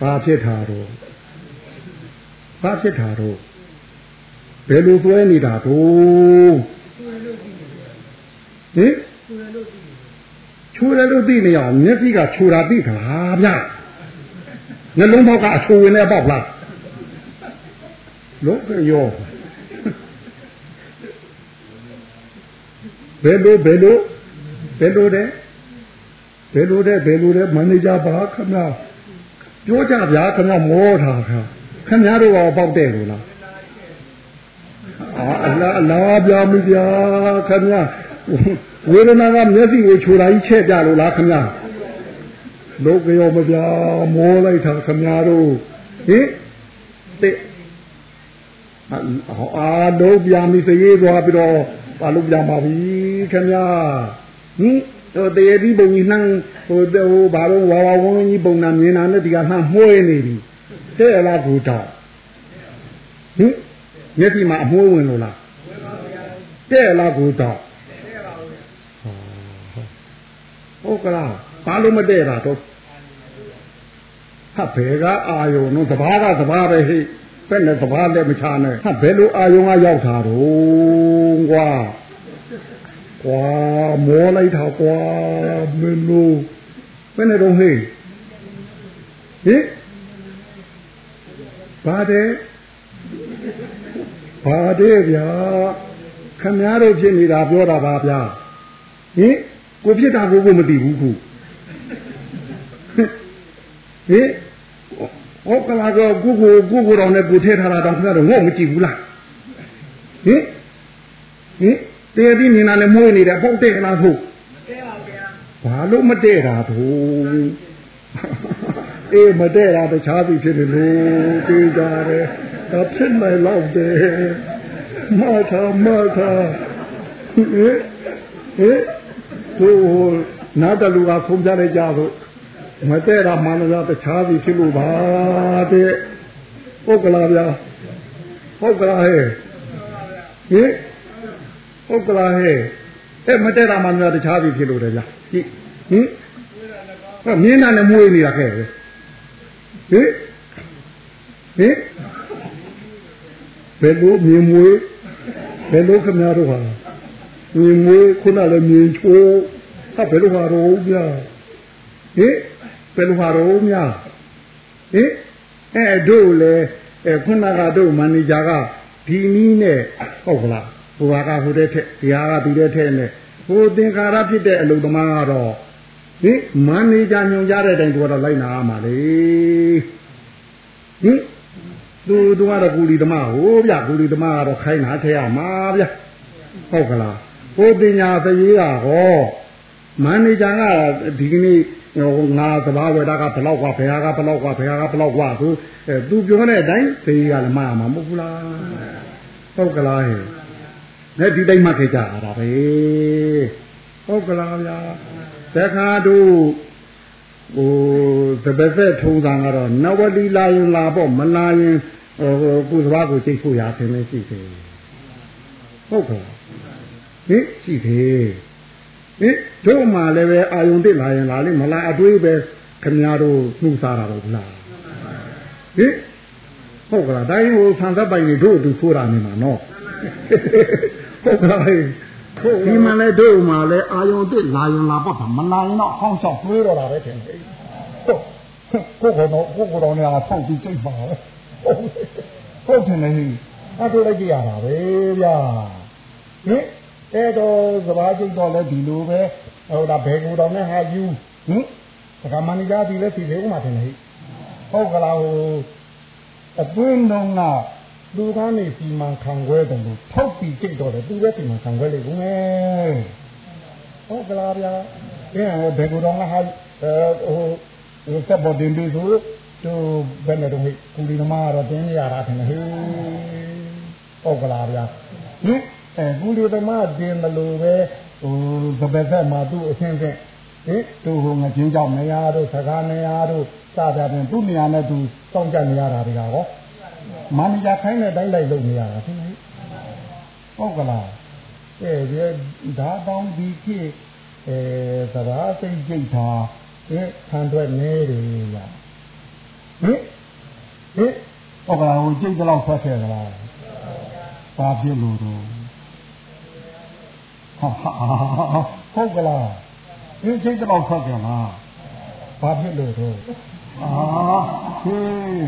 ဘာဖြစ်တာတော့ဘာဖြစ်တာတော့ဘယ်လိုသွဲနေတာတော့ဟင်ချိုးတယ်လို့သိနေအောင်မျက်စိကချိုးတာသိသလားဗျနှလုံးပေါက်ကအချိုးဝင်နေပေါက်လားလို့ရောဘယ်လိုဘယ်လိုဘယ်လိုတဲ့ဘယ်လိုတဲ့ဘယ်လိုတဲ့မန်နေဂျာပါခင်ဗျာပြောကြဗျာခင်ဗျာမောတာခါခင်ဗျားတို့ကပေါက်တဲ့လို့လားအာအလားအလားပြမဗျာခင်ဗျာဝေဒနာကမျက်စိကိုချိုတာကြီးချက်ပြလို့လားခင်ဗျာလောကရောမဗျာမောလိုက်တာခင်ဗျားတို့ဟင်တဲ့အာတော့ပြမစရေးသွားပြီးတော့ပါလို့ပြမှာပြီခင်ဗျာဟင်တော့တရေဒီပုံကြီးနှမ်းဟိုဟိုဘာလို့ဝါဝဝန်းကြီးပုံနာမြင်တာနဲ့ဒီကနှမ်းမှုေးနေပြီတဲ့လားဘူတာဟင်မျက်စိမှာအမှုေးဝင်လို့လားတဲ့လားဘူတာဟုတ်ကလားဘာလို့မတဲ့တာတော့ဟာဘယ်ကအာယုံတော့တဘာကတဘာပဲဟိပဲနဲ့တဘာလည်းမချနဲ့ဟာဘယ်လိုအာယုံကရောက်တာတော့ကွာကွာမောလိုက်တာကွာမင်းတို့ဘယ်နဲ့တော့ဟိဟိဘာတဲ့ဘာတဲ့ဗျာခင်ဗျားတို့ဖြစ်နေတာပြောတာပါဗျာဟင်ကိုဖြစ်တာကိုကိုမသိဘူးခုဟင်ဟုတ်ကလားကောကိုကိုကိုကိုတော်နဲ့ကိုထဲထားတာတောင်ခင်ဗျားတို့ငေါ့မကြည့်ဘူးလားဟင်ဟင်တရားပြီးမြင်တာလည်းမွေးနေတယ်ဟုတ်တဲ့ကလားဟုတ်မတဲပါဗျာဘာလို့မတဲတာတို့အေးမတဲတာတခြားသူဖြစ်တယ်လို့သိကြတယ်ဒါဖြစ်မယ်လို့တယ်မထာမထာဟင်ဟင်တို့နားတလူကဖုံးပြလိုက်ကြတော့မတဲတာမှန်လားတခြားသူဖြစ်လို့ပါတဲ့ဟုတ်ကလားဗျာဟုတ်ကလားဟဲ့ဟင်ဟုတ်ကလားဟဲ့အဲ့မတဲတာမှများတခြားပြီဖြစ်လို့တယ်ဗျာဟင်ဟင်မြင်းနာနဲ့မွေးနေတာခဲ့ပဲဟင်ဟင်ဘယ်လိုမြင်မွေးဘယ်လိုခမရတော့ဟာမြင်မွေးခုနလည်းမြင်ချိုးဟာဘယ်လိုဟာတော့ဗျာဟင်ဘယ်လိုဟာတော့များဟင်အဲ့တို့လေခုနကတို့မန်နေဂျာကဒီနည်းနဲ့ဟုတ်ကလားဟိုဟာကဟိုတဲ့ထက်ဒီဟာကဒီတဲ့ထက်နဲ့ဟိုသင်္ခါရဖြစ်တဲ့အလုပ်သမားကတော့ဟင်မန်နေဂျာညွှန်ကြားတဲ့အတိုင်းတော့လိုက်နာရမှာလေဟင်သူတို့ကတော့ကူလီသမားဟိုဗျကူလီသမားကတော့ခိုင်းတာထည့်ရမှာဗျဟုတ်ကလားဟိုပညာသရေးကဟောမန်နေဂျာကဒီကနေ့ဟိုငါသဘာဝတာကဘလောက်กว่าဘယ်ဟာကဘလောက်กว่าဘယ်ဟာကဘလောက်กว่าသူအဲသူပြောတဲ့အတိုင်းသေကလည်းမှားမှာမဟုတ်ဘူးလားဟုတ်ကလားဟဲ့နဲ့ဒီတိုင်းမှခဲ့ကြတာပဲဟုတ်ကလားဗျာတခါတို့ဟိုသဘက်သက်ထုံးတာကတော့နဝတိလာရင်လာပေါ့မလာရင်ဟိုကုသဘာကိုစိတ်ဖို့ရခြင်းမရှိသေးဟုတ်ကဲ့ဟင်ရှိသေးဟင်တို့မှလည်းပဲအာယုန်တစ်လာရင်လာလိမ့်မလားအတွေးပဲခင်ဗျားတို့နှူးစားတာတော့ဘူးလားဟင်ဟုတ်ကလားဒါရင်ဟိုဆန်သက်ပိုင်တွေတို့အတူဆိုးတာနေမှာနော်ဟုတ်ကဲ့ဟုတ်ဒီမှာလဲတို့မှာလဲအာယုန်တစ်လာရင်လာပေါ့မလာရင်တော့အောင်းချောက်တွေးတော့တာပဲထင်တယ်ဟုတ်ကိုကတော့ကိုကတော့နေရာဆောက်ပြီးကြိတ်ပါပဲဟုတ်တယ်လေအတူလိုက်ကြရတာပဲဗျာဟင်အဲ့တော့စဘာကြိတ်တော့လဲဒီလိုပဲဟိုဒါဘယ်ကိုတော့နဲ့ဟာယူဟင်ဒါကမန်နေဂျာဒီလဲဒီလေဥမာတယ်လေဟုတ်ကလားဟိုအတွင်းတော့ကလူသားနေစီမံခံခွဲတယ်လို့ထောက်ပြီးကြိတ်တော့တယ်သူပဲစီမံခံခွဲလိမ့်ဦးမယ်ဟုတ်ကလားဗျာအဲဘယ်ကိုတော့ကဟာဟိုစက်ပေါ်တင်ပြီးဆိုသူဘယ်နဲ့တော့ကူလီသမားတော့တင်းနေရတာထင်တယ်ဟေးဟုတ်ကလားဗျာဟင်အဲကူလီသမားတင်မလို့ပဲဟိုသဘက်သက်မှာသူ့အဆင့်ဆင့်ဟင်သူဟိုငချင်းကြောင့်နေရာတို့စကားနေရာတို့စတာတင်သူ့နေရာနဲ့သူစောင့်ကြနေရတာတွေကဟောမန်နေဂျာခိုင်းတဲ့အတိုင်းလိုက်လုပ်နေရတာထင်တယ်ဟုတ်ကလားအဲဒါတောင်းဒီခေအဲသဘာစိတ်ကြိတ်တာအဲခံထွက်နေတယ်ဗျဟင်ဟုတ်ကလားဟိုကျိတ်တော့ဆွဲခဲ့ကြလားဘာဖြစ်လို့တော့ဟာဟုတ်ကလားဒီကျိတ်တော့ဆွဲခဲ့လားဘာဖြစ်လို့တော့အာဟေး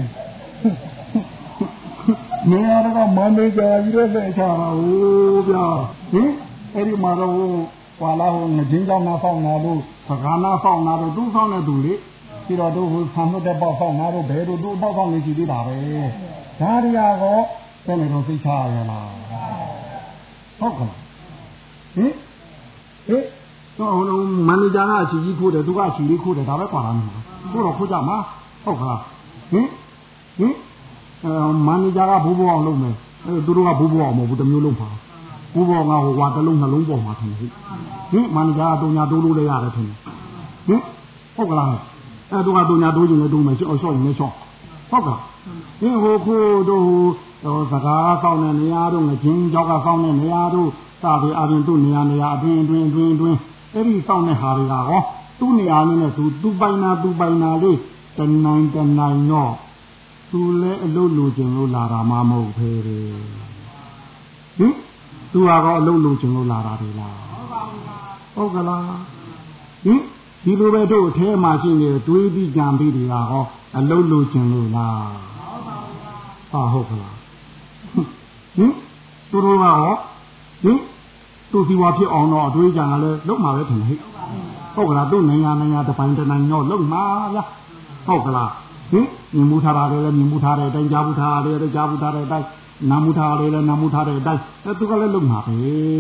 နေရာကမန္တလေးကြာကြီးတဲ့ဆက်ချတာဟိုဗျာဟင်အဲ့ဒီမှာတော့ဟွာလာဟိုငင်းကြောင်းနာဖောက်နာလို့ပကားနာဖောက်နာလို့သူ့ဖောက်နေသူလေပြီးတော့တို့ဟိုဆံနှုတ်တဲ့ပေါက်ဖောက်နာလို့ဘယ်လိုတို့ပေါက်ဖောက်နေရှိသေးတာပဲဒါရီယာကောတဲ့နေတော့သိချရလားဟုတ်ကလားဟင်ဟင်တော့မန်နေဂျာကအချီကြီးခိုးတယ်သူကအချီလေးခိုးတယ်ဒါပဲကွာလားခိုးတော့ခိုးကြမှာဟုတ်ကလားဟင်ဟင်အဲမန်နေဂျာကဘိုးဘိုးအောင်လုပ်မယ်အဲသူတို့ကဘိုးဘိုးအောင်မဟုတ်ဘူးတစ်မျိုးလုံးပါဘိုးဘိုးကဟိုဝါတစ်လုံးနှလုံးပေါ်မှာထင်တယ်ဟင်မန်နေဂျာကတုံညာတိုးလို့လည်းရတယ်ထင်တယ်ဟင်ဟုတ်ကလားအဲသူကတုံညာတိုးခြင်းလည်းတိုးမယ်ရှော့ရှော့ရင်လည်းရှော့ဟုတ်ကလားဟင်ဟိုခိုးတို့ဟိုစကားဆောင်တဲ့နေရာတို့ငချင်းကြောက်ကဆောင်တဲ့နေရာတို့စပြီးအပြင်သူ့နေရာနေရာအတွင်းအတွင်းအတွင်းအတွင်းအဲ့ဒီဆောင်တဲ့ဟာတွေကဟောသူ့နေရာနဲ့သူသူ့ပိုင်နာသူ့ပိုင်နာလေးတနိုင်တနိုင်တော့သူလည်းအလုပ်လိုချင်လို့လာတာမှမဟုတ်ဖေးဟင်သူကတော့အလုပ်လိုချင်လို့လာတာတွေလားဟုတ်ကလားဟင်ဒီလိုပဲတို့အထဲမှာရှိနေတွေးပြီးကြံပြီးတွေကဟောအလုပ်လိုချင်လို့လားဟာဟုတ်ကလားဟင်သူတို့ကဟောဟင်သူစီဝါဖြစ်အောင်တော့အတွေးကြံကလည်းလုံးမှာပဲထင်တယ်ဟဲ့ဟုတ်ကလားတို့နိုင်ငံနိုင်ငံတပိုင်းတနိုင်တော့လုံးမှာဗျာဟုတ်ကလားဟင်မြင်မှုထားတာလည်းမြင်မှုထားတဲ့အတိုင်းကြားမှုထားတယ်လည်းကြားမှုထားတဲ့အတိုင်းနာမှုထားတယ်လည်းနာမှုထားတဲ့အတိုင်းအဲသူကလည်းလုံးမှာပဲ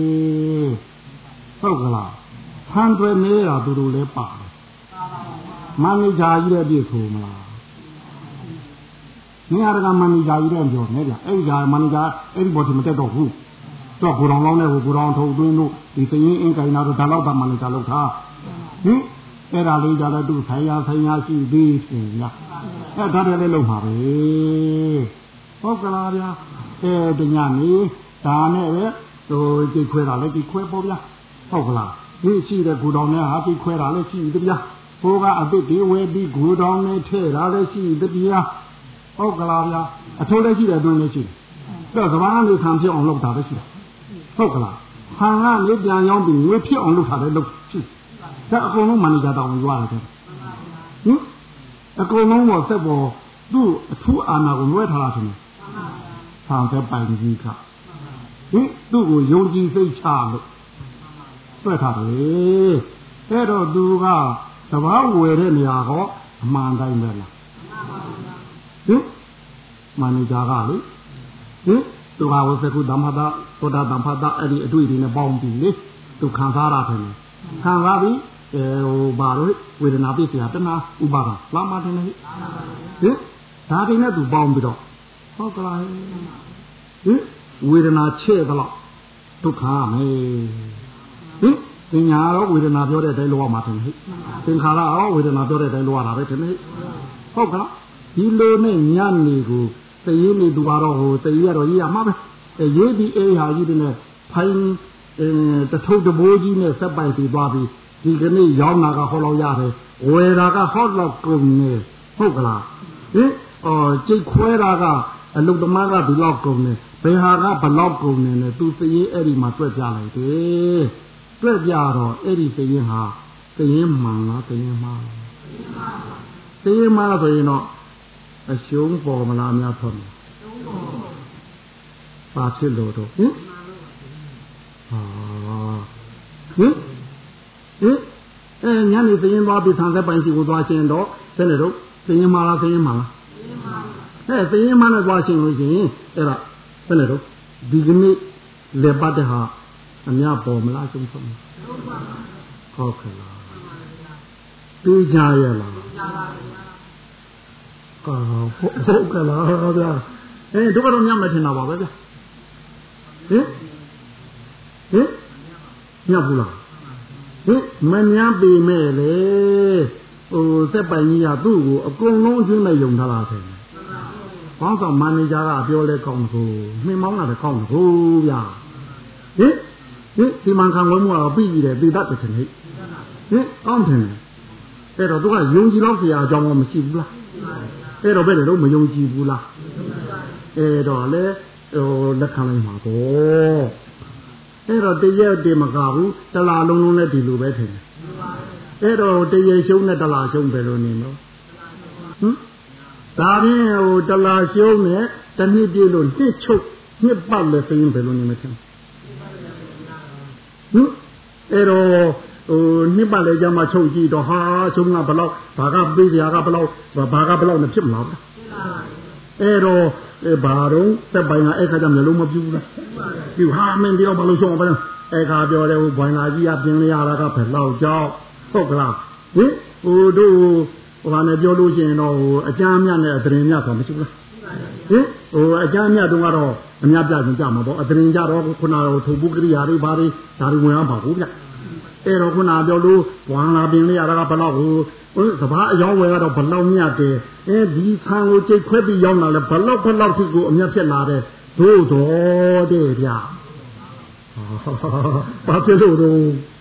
ဟုတ်ကလားဟန်တွေနေတာသူတို့လည်းပါတယ်မန်နေဂျာကြီးတဲ့ပြည့်ဆိုမလားနေရာကမန်နေဂျာကြီးတဲ့ပြောနေကြအဲ့ဒီကမန်နေဂျာအဲ့ဒီဘော်ဒီမတက်တော့ဘူးတော့ဘူတော်လောင်းနဲ့ဘူတော်ထုတ်သွင်းလို့ဒီစရင်အင်းကိုင်နာတော့ဒါတော့တာမန်နေဂျာလောက်ထားဟင်အဲ့ဒါလေးကြတော့သူဆိုင်ရာဆိုင်ရာရှိသေးရှင်ရအဲ့ဒါတည်းလည်းလုံးပါပဲဟုတ်ကလားဗျာအဲတညနေဒါနဲ့ပဲဟိုကြိတ်ခွဲတာလည်းကြိတ်ခွဲပေါ့ဗျာဟုတ်ကလားဒီရှိတဲ့ဂူတော်နဲ့ဟာကြိတ်ခွဲတာလည်းရှိသေးဗျာဘိုးကအစ်စ်ဒီဝဲပြီးဂူတော်နဲ့ထဲ့တာလည်းရှိသေးဗျာဟုတ်ကလားဗျာအထိုးလည်းရှိတယ်အတွင်းလည်းရှိတယ်တော့ကဘာလေးခံဖြစ်အောင်လုပ်တာပဲရှိတယ်ဟုတ်ကလားဟန်ကနေပြန်ရောက်ပြီးငွေဖြစ်အောင်လုပ်တာလည်းလုပ်ရှိဒါအကုန်လုံးမန်နေဂျာတောင်းကြွားတယ်ဟင်အကုန်လုံးတော့စက်ပေါ်သူ့အထူးအာဏာကိုလွှဲထားတာဆိုရင်ဆံတဲ့ပိုင်ကြီးကဟင်သူ့ကိုယုံကြည်စိတ်ချလို့လွှဲထားတယ်အဲ့တော့သူကတဘာဝယ်တဲ့နေရာဟောအမှန်တိုင်းပဲလားဟင်မန်နေဂျာကလေဟင်သူကဝစကုဓမ္မတာသောတာဓမ္မတာအဲ့ဒီအတွေ့အကြုံနဲ့ပေါင်းပြီးလေသူခံစားရတယ်ခံစားပြီးအဲဟိုဘာလို့ဝေဒနာပြည့်စရာတဏှာဥပါဒာလာမတယ်ဟင်ဒါတွေနဲ့သူပေါင်းပြီးတော့ဟုတ်ကလားဟင်ဝေဒနာချဲ့တော့ဒုက္ခမယ်ဟင်ပညာတော့ဝေဒနာပြောတဲ့အတိုင်းလောရမှာတယ်ဟိသင်္ခါရရောဝေဒနာပြောတဲ့အတိုင်းလောရတာပဲတယ်ဟိဟုတ်ကလားဒီလိုနဲ့ညနေကိုတရေနေသူကတော့ဟိုတရေရတော့ရေးရမှာပဲရေးပြီးအေးဟာကြီးတဲ့ဖိုင်တထုပ်တဘိုးကြီးနဲ့ဆက်ပိုက်ပြီးသွားပြီးဒီကနေ့ရောင်းတာကဟောလောက်ရတယ်ဝယ်တာကဟောလောက်ကုန်နေဟုတ်ကလားဟင်အော်ကြိတ်ခွဲတာကအလုတ်သမားကဒီလောက်ကုန်နေဘယ်ဟာကဘလောက်ကုန်နေလဲသူစည်အဲ့ဒီမှာတွက်ပြလိုက်တယ်တွက်ပြတော့အဲ့ဒီစည်ဟာစည်မှန်လားစည်မှားစည်မှားဆိုရင်တော့အရှုံးပေါ်မလားများဆုံးပါဖြစ်လို့တော့ဟင်ဟာဟင်ဟင်အဲညနေသရင်သွားပြီးဆံသက်ပိုင်စီကိုသွားရှင်တော့ဘယ်နဲ့တော့သရင်မာလားသရင်မာလားအဲသရင်မာနဲ့သွားရှင်လို့ရှိရင်အဲ့ဒါဘယ်နဲ့တော့ဒီကနေ့လေပတ်တဲ့ဟာအများပေါ်မလားဆုံးဆုံးဟုတ်ကဲ့လားပြေးကြရလားကောဟုတ်ကဲ့လားဗျာအဲတို့ကတော့ညမထင်တာပါပဲဗျာဟင်ဟင်ညဘူးလားဟင်မညာပေမဲ့လေဟိုစက်ပိုင်ကြီးကသူ့ကိုအကုန်လုံးအချင်းနဲ့ယုံထားတာဆယ်ဘောင်းဆောင်မန်နေဂျာကပြောလဲကောင်းတယ်နှင်းမောင်းတာလည်းကောင်းတယ်ဗျာဟင်ဟင်ဒီမှန်ခံလို့မှတော့ပြီးပြီတယ်ပြီးတတ်တယ်ထင်ဟိဟင်ကောင်းတယ်အဲ့တော့သူကယုံကြည်တော့ဆရာအကြောင်းကမရှိဘူးလားအဲ့တော့ဘယ်လိုမယုံကြည်ဘူးလားအဲတော့လေဟိုလက်ခံလိုက်မှာပေါ့အဲ့တော့တရက်တည်းမကဘူးတလားလုံးလုံးနဲ့ဒီလိုပဲထင်တယ်အဲ့တော့တရက်ရှုံးနဲ့တလားရှုံးပဲလို့နေလို့ဟမ်ဒါရင်ဟိုတလားရှုံးနဲ့တနည်းပြလို့နှစ်ချုပ်နှစ်ပတ်လည်းသိရင်ပဲလို့နေမထင်ဟမ်အဲ့တော့ဟိုနှစ်ပတ်လည်းကြမှာချုပ်ကြည့်တော့ဟာရှုံးကဘလောက်ဘာကပေးစရာကဘလောက်ဘာကဘလောက်နဲ့ဖြစ်မလားအဲ့တော့ဘာတော့တက်ပိုင်းကအဲ့ခါကျမျိုးလုံးမပြူဘူးလားပြူဟာမင်းဒီတော့ဘာလို့ရှုံးအောင်ပဲအဲ့ခါပြောတယ်ဟိုဘွိုင်းလာကြီးကပြင်းရတာကဘယ်လောက်ကြောက်ဟုတ်ကလားဟင်ဟိုတို့ဟိုဘာနဲ့ပြောလို့ရှိရင်တော့ဟိုအကြမ်းမြတ်နဲ့အတရင်မြတ်ဆိုမရှိဘူးလားဟင်ဟိုအကြမ်းမြတ်တုန်းကတော့အများပြချင်းကြမှာပေါ့အတရင်ကြတော့ခုနကထုပ်ပုကရိယာတွေဘာတွေဒါတွေဝင်အောင်ပါဘူးဗျအဲ့တော့ခုနပြောလို့ဘွာလာပင်လေးရတာကဘလောက်ဟိုဟိုစဘာအယောင်းဝယ်ကတော့ဘလောက်မြတ်တယ်အဲဒီခံကိုကြိတ်ခွဲပြီးရောက်လာလဲဘလောက်ဘလောက်ထိကိုအမြတ်ဖြစ်လာတယ်တို့တော်တဲ့ဗျဘာဖြစ်လို့တော့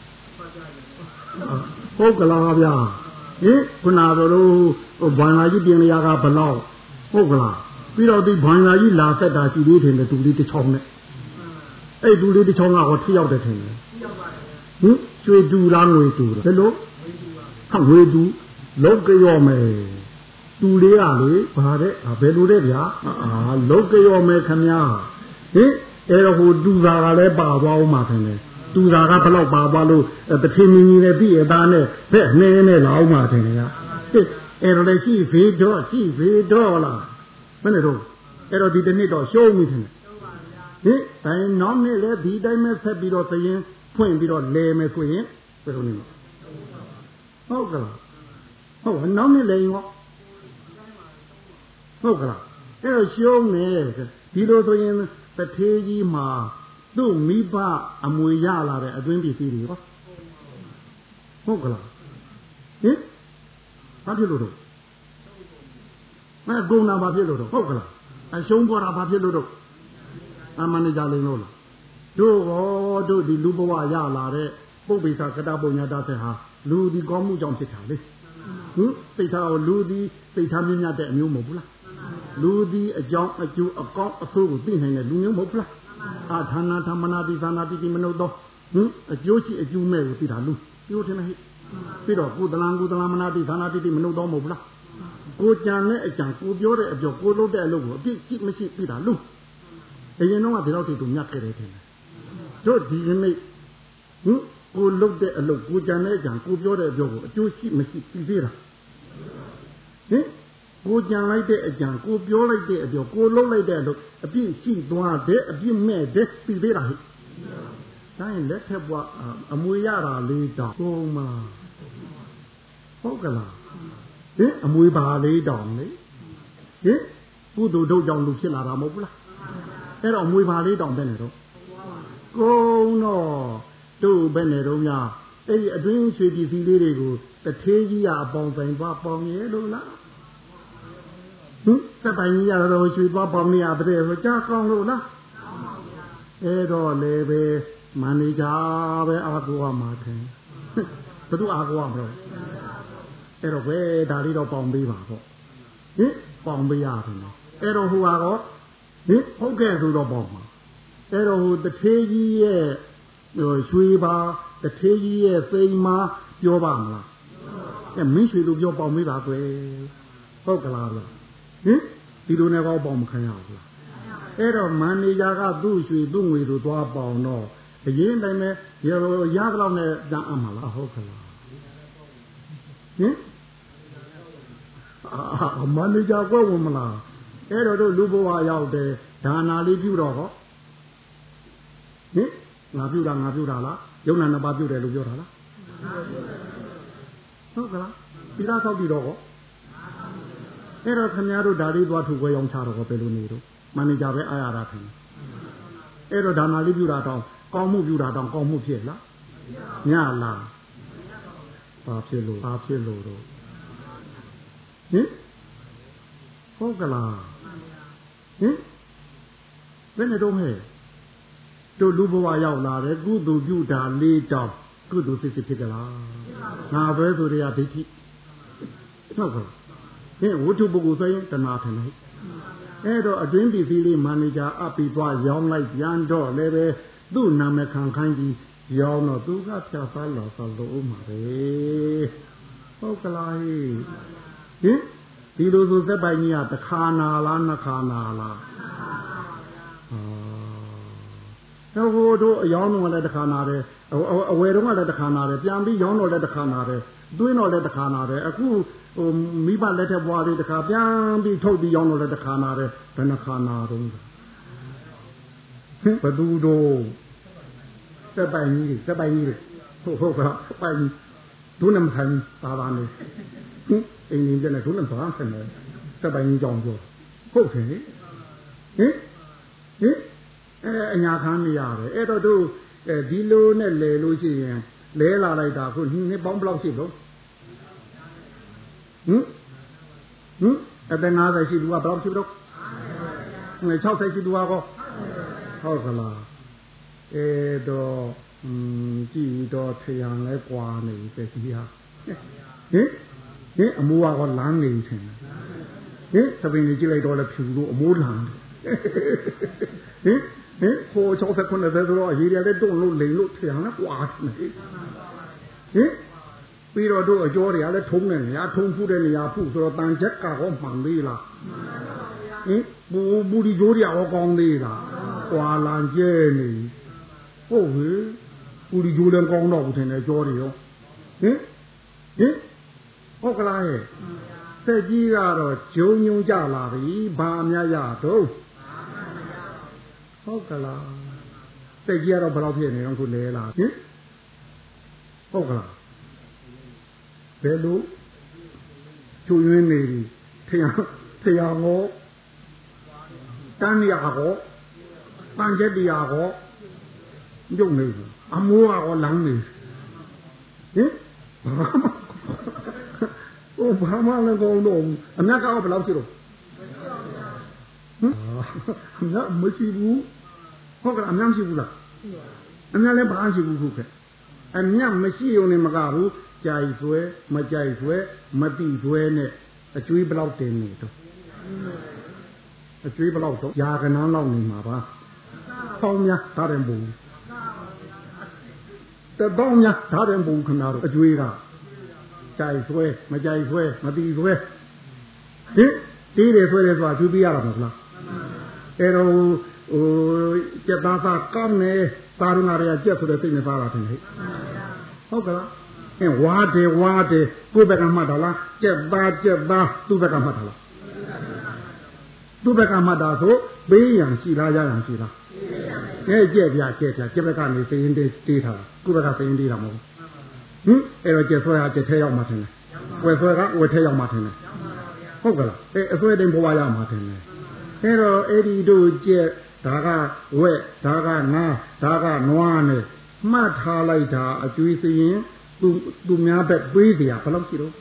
ဟုတ်ကလားဗျာဟင်ခုနကတို့ဘွာလာကြီးပြင်လျာကဘလောက်ဟုတ်ကလားပြီးတော့ဒီဘွာလာကြီးလာသက်တာရှိသေးတယ်တူလေးတစ်ချောင်းနဲ့အဲ့တူလေးတစ်ချောင်းကဟောထိရောက်တယ်ထင်တယ်ဟင်ကျွေတူလားငွေတူဘယ်လိုဟာငွေတူလောကရောမယ်တူလေးကလေဘာတဲ့ဘယ်လိုတဲ့ဗျာအာလောကရောမယ်ခမညာဟင်အဲ့တော့ဟိုတူတာကလည်းပါသွားအောင်မှာထင်တယ်တူတာကဘလောက်ပါသွားလို့တထင်းမင်းကြီးနဲ့ပြည်အသားနဲ့ဘက်နှင်းနဲ့လာအောင်မှာထင်တယ်ကအဲ့တော့လည်းရှိဖေးတော့ရှိဖေးတော့လားဘယ်နဲ့တော့အဲ့တော့ဒီတနေ့တော့ရှုံးပြီထင်တယ်ဟင်ဘယ်နောက်နေ့လဲဒီတိုင်းမဲ့ဆက်ပြီးတော့သရင်ဖွင့်ပြီးတော့လဲမယ်ဆိုရင်ဘယ်လိုနေမလဲဟုတ်ကလားဟုတ်နောက်နေ့လဲရောဟုတ်ကလားအဲ့တော့ရှုံးနေဒီလိုဆိုရင်တထေးကြီးမှာသူ့မိဘအမွေရလာတဲ့အတွင်းပစ္စည်းတွေဟောဟုတ်ကလားဟင်ဘာဖြစ်လို့တော့အဲဂုဏဘာဖြစ်လို့တော့ဟုတ်ကလားအရှုံးပေါ်တာဘာဖြစ်လို့တော့အမန်နေဂျာလိန်လို့လားတို့ဟောတို့ဒီလူဘဝရလာတဲ့ပုပ္ပိသကတပုံညာတသက်ဟာလူဒီကောင်းမှုကြောင့်ဖြစ်တာလေဟင်သိထားအောင်လူဒီသိထားမြင့်မြတ်တဲ့အမျိုးမဟုတ်ဘူးလားလူဒီအကြောင်းအကျိုးအကောင်းအဆိုးကိုသိနိုင်တဲ့လူမျိုးမဟုတ်ဘူးလားအာဌာနာธรรมနာတိသနာတိတိမနုဿောဟင်အကျိုးရှိအကျိုးမဲ့ကိုသိတာလူပြောတယ်ဟဲ့ပြီးတော့ကုသလံကုသလမနာတိသနာတိတိမနုဿောမဟုတ်ဘူးလားကိုကြံတဲ့အကြံကိုပြောတဲ့အပြောကိုလုပ်တဲ့အလုပ်ကိုအပြစ်ရှိမရှိသိတာလူအရင်တော့ကဒီလောက်ထိသူမြတ်ခဲ့တယ်ထင်တယ်တို့ဒီနေ့ဟင်ကိုလုပ်တဲ့အလုပ်ကိုကြံတဲ့အကြံကိုပြောတဲ့အပြောကိုအကျိုးရှိမရှိသိသေးတာဟင်ကိုကြံလိုက်တဲ့အကြံကိုပြောလိုက်တဲ့အပြောကိုလုပ်လိုက်တဲ့အလုပ်အပြစ်ရှိသွားတဲ့အပြစ်မဲ့တဲ့သိသေးတာဟဲ့ဒါရင်လက်ထက်ဘွားအမွေရတာလေးတောင်ဟုတ်မလားဟုတ်ကလားဟင်အမွေပါလေးတောင်လေဟင်ကုသိုလ်တို့ကြောင့်လူဖြစ်လာတာမဟုတ်ဘူးလားအဲ့တော့အမွေပါလေးတောင်ပဲနေတော့ကုန်းတော့တို့ပဲနေတော့များအဲ့ဒီအတွင်းရွှေပြည်စည်းလေးတွေကိုတထေးကြီးကအပေါင်းဆိုင်သွားပေါင်းရဲလို့လားဟင်စက်ပိုင်ကြီးရတော့ရွှေသွားပေါင်းနေရတဲ့ဆိုကြားကောင်းလို့လားအဲ့တော့လေပဲမန်နေဂျာပဲအားကိုးရမှာတယ်ဘယ်သူအားကိုးရမလို့အဲ့တော့ဘယ်ဒါလေးတော့ပေါင်းပေးပါပေါ့ဟင်ပေါင်းပေးရတယ်နော်အဲ့တော့ဟိုကတော့ဟင်ဟုတ်ကဲ့ဆိုတော့ပေါင်းပါအဲ့တော့ဟိုတထေးကြီးရဲ့ဟိုရွှေပါတထေးကြီးရဲ့စိန်မာပြောပါမလားအဲမင်းရွှေလိုပြောပေါင်းပေးပါကွယ်ဟုတ်ကလားလားဟင်ဒီလိုနဲ့ကောပေါင်းမခံရဘူးလားအဲ့တော့မန်နေဂျာကသူ့ရွှေသူ့ငွေတို့သွားပေါင်းတော့အရင်တိုင်းပဲရရတော့နဲ့တန်းအမှာလားဟုတ်ကလားဟင်အာမန်နေဂျာကွက်ဝင်မလားအဲ့တော့တို့လူဘဝရောက်တယ်ဒါနာလေးပြုတော့ဟောဟင်ငါပြုတာငါပြုတာလားယုံနာနှစ်ပါးပြုတယ်လို့ပြောတာလားဟုတ်ကလားဒီလားဆောက်ပြီးတော့ဟောအဲ့တော့ခင်ဗျားတို့ဓာရီသွားထုခွဲရောင်းချတော့ဟောဘယ်လိုနေတော့မန်နေဂျာပဲအားရတာခင်အဲ့တော့ဒါနာလေးပြုတာတော့ကောင်းမှုပြုတာတော့ကောင်းမှုဖြစ်လားညလားဘာဖြစ်လို့ဘာဖြစ်လို့တော့ဟင်ဟုတ်ကလားဟင်ဘယ်နဲ့တော့ဟဲ့တို့လူဘဝရောက်လာတယ်ကုသိုလ်ပြုတာလေးတောင်ကုသိုလ်စိတ်ဖြစ်ကြလားငါပဲဆိုရဒိဋ္ဌိဟုတ်ကဲ့ဟင်ဝတ္ထုပုဂ္ဂိုလ်ဆိုရင်တဏှာထင်တယ်ဟအဲ့တော့အတွင်းပြည်စည်းလေးမန်နေဂျာအပ်ပြီးသွားရောင်းလိုက်ပြန်တော့လည်းပဲသူ့နာမည်ခံခိုင်းကြီးရောင်းတော့သူကဖြာစားလော်ဆိုလို့မှာပဲဟုတ်ကလားဟင်ဒီလိုဆိုစက်ပိုင်ကြီးကတစ်ခါနာလားနှစ်ခါနာလားတော့ဟိုတို့အယောင်းတော့လည်းတစ်ခါနာတယ်အဝယ်တော့လည်းတစ်ခါနာတယ်ပြန်ပြီးရောင်းတော့လည်းတစ်ခါနာတယ်တွင်းတော့လည်းတစ်ခါနာတယ်အခုဟိုမိဘလက်ထက်ဘွားလေးတစ်ခါပြန်ပြီးထုတ်ပြီးရောင်းတော့လည်းတစ်ခါနာတယ်ဘယ်နှခါနာတော့ဘယ်သူတို့စက်ပိုင်ကြီးစက်ပိုင်ကြီးဟုတ်ဟုတ်ကပိုင်ဒုနမထိုင်ပါပါနေအင်းင်းကျနဲ့ဒုနမပါဆင်တယ်စက်ပိုင်ကြီးကြောင်းပြောဟုတ်တယ်ဟင်ဟင်အဲအညာခံနေရတယ်အဲ့တော့တို့အဲဒီလိုနဲ့လဲလို့ရှိရင်လဲလာလိုက်တာခုနှစ်ပေါင်းဘယ်လောက်ရှိလို့ဟင်ဟင်အသက်၅၀ရှိသူကဘယ်လောက်ရှိလို့ငယ်၆၀ရှိသူကကောဟုတ်ကလားအဲတော့อืมကြည့်တော့ထရံလဲကွာနေပြီတကြီးဟာဟင်ဟင်အမိုးကတော့လမ်းနေတယ်ဟင်သပင်ကြီးကြည့်လိုက်တော့လဲဖြူလို့အမိုးလမ်းဟင်ဟင်ဟို၆၀ခုနှစ်ဆိုတော့အရေးရတဲ့တုံးလို့လိန်လို့ထရံလဲကွာနေဟင်ပြီးတော့တို့အကျော်တွေကလည်းထုံးနေနေရထုံးဖူးတဲ့နေရာဖူးဆိုတော့တန်ချက်ကတော့မှန်သေးလားဟင်ဘူဘူဒီကျိုးတွေရောကောင်းသေးလားကွာလန်ကျဲနေဟုတ်ဟေးဘူဒီကျိုးလည်းကောင်းတော့ဘူးထင်တယ်ကျော်တွေရောဟင်ဟင်ဟုတ်ကလားရဲ့စက်ကြီးကတော့ဂျုံညုံကြလာပြီဘာအများရတော့ဟုတ်ကလားစက်ကြီးကတော့ဘယ်တော့ဖြစ်နေတော့ခုလဲလာဟင်ဟုတ်ကလားဘယ်လိုချွေရင်းနေပြီထရထရငေါတန်းရဟောပန်းချက်တရားဟောညုံနေဘူးအမိုးကောလမ်းနေဟင်ဟိုဘာမှလည်းကောင်းတော့အမြတ်ကောဘယ်လောက်ရှိတော့ဟင်အမြတ်မရှိဘူးဟုတ်ကဲ့အမြတ်မရှိဘူးလားအမြတ်လည်းဘာရှိဘူးခုကအမြတ်မရှိုံနဲ့မကဘူးကြိုက်ဆွဲမကြိုက်ဆွဲမတိဆွဲနဲ့အကျွေးဘယ်လောက်တင်နေတော့အကျွေးဘယ်လောက်တော့ຢာကနန်းလောက်နေမှာပါပေါင်းများဒါတယ်ဘူးတပေါင်းများဒါတယ်ဘူးခဏတော့အကျွေးကကြိုက်ဆွဲမကြိုက်ဆွဲမတိဆွဲဟင်တီးတယ်ဆွဲတယ်ဆိုတာကျွေးပြရတာမဟုတ်လားအဲတော့ဟိုစက်သားသားကောင်းနေသားရင်းရကြက်ဆိုတဲ့စိတ်နဲ့စားတာတင်ဟဲ့ဟုတ်ကလားအင်းဝါတယ်ဝါတယ်ကိုယ့်ဘက်ကမှတ်တာလားကြက်သားကြက်သားသူ့ဘက်ကမှတ်တာလားသူ့ဘက်ကမှတ်တာဆိုပေးရန်ရှိလားရရန်ရှိလားအဲကြက်ပြကြက်ပြကြက်ဘက်ကနေသိရင်တေးထားတာကိုယ့်ဘက်ကသိရင်တေးတာမဟုတ်ဟင်အဲ့တော့ကြက်ဆွဲကကြက်ထဲရောက်မှထင်တယ်ဝယ်ဆွဲကဝယ်ထဲရောက်မှထင်တယ်ဟုတ်ကလားအဲအဆွဲတိုင်းဘဝရမှထင်တယ်အဲ့တော့အဲ့ဒီတို့ကြက်ဒါကဝက်ဒါကနားဒါကနွားနဲ့မှတ်ထားလိုက်တာအကျွေးစရင်သူသူများဘက်ပေးเสียဘယ်လောက်ရှိတော့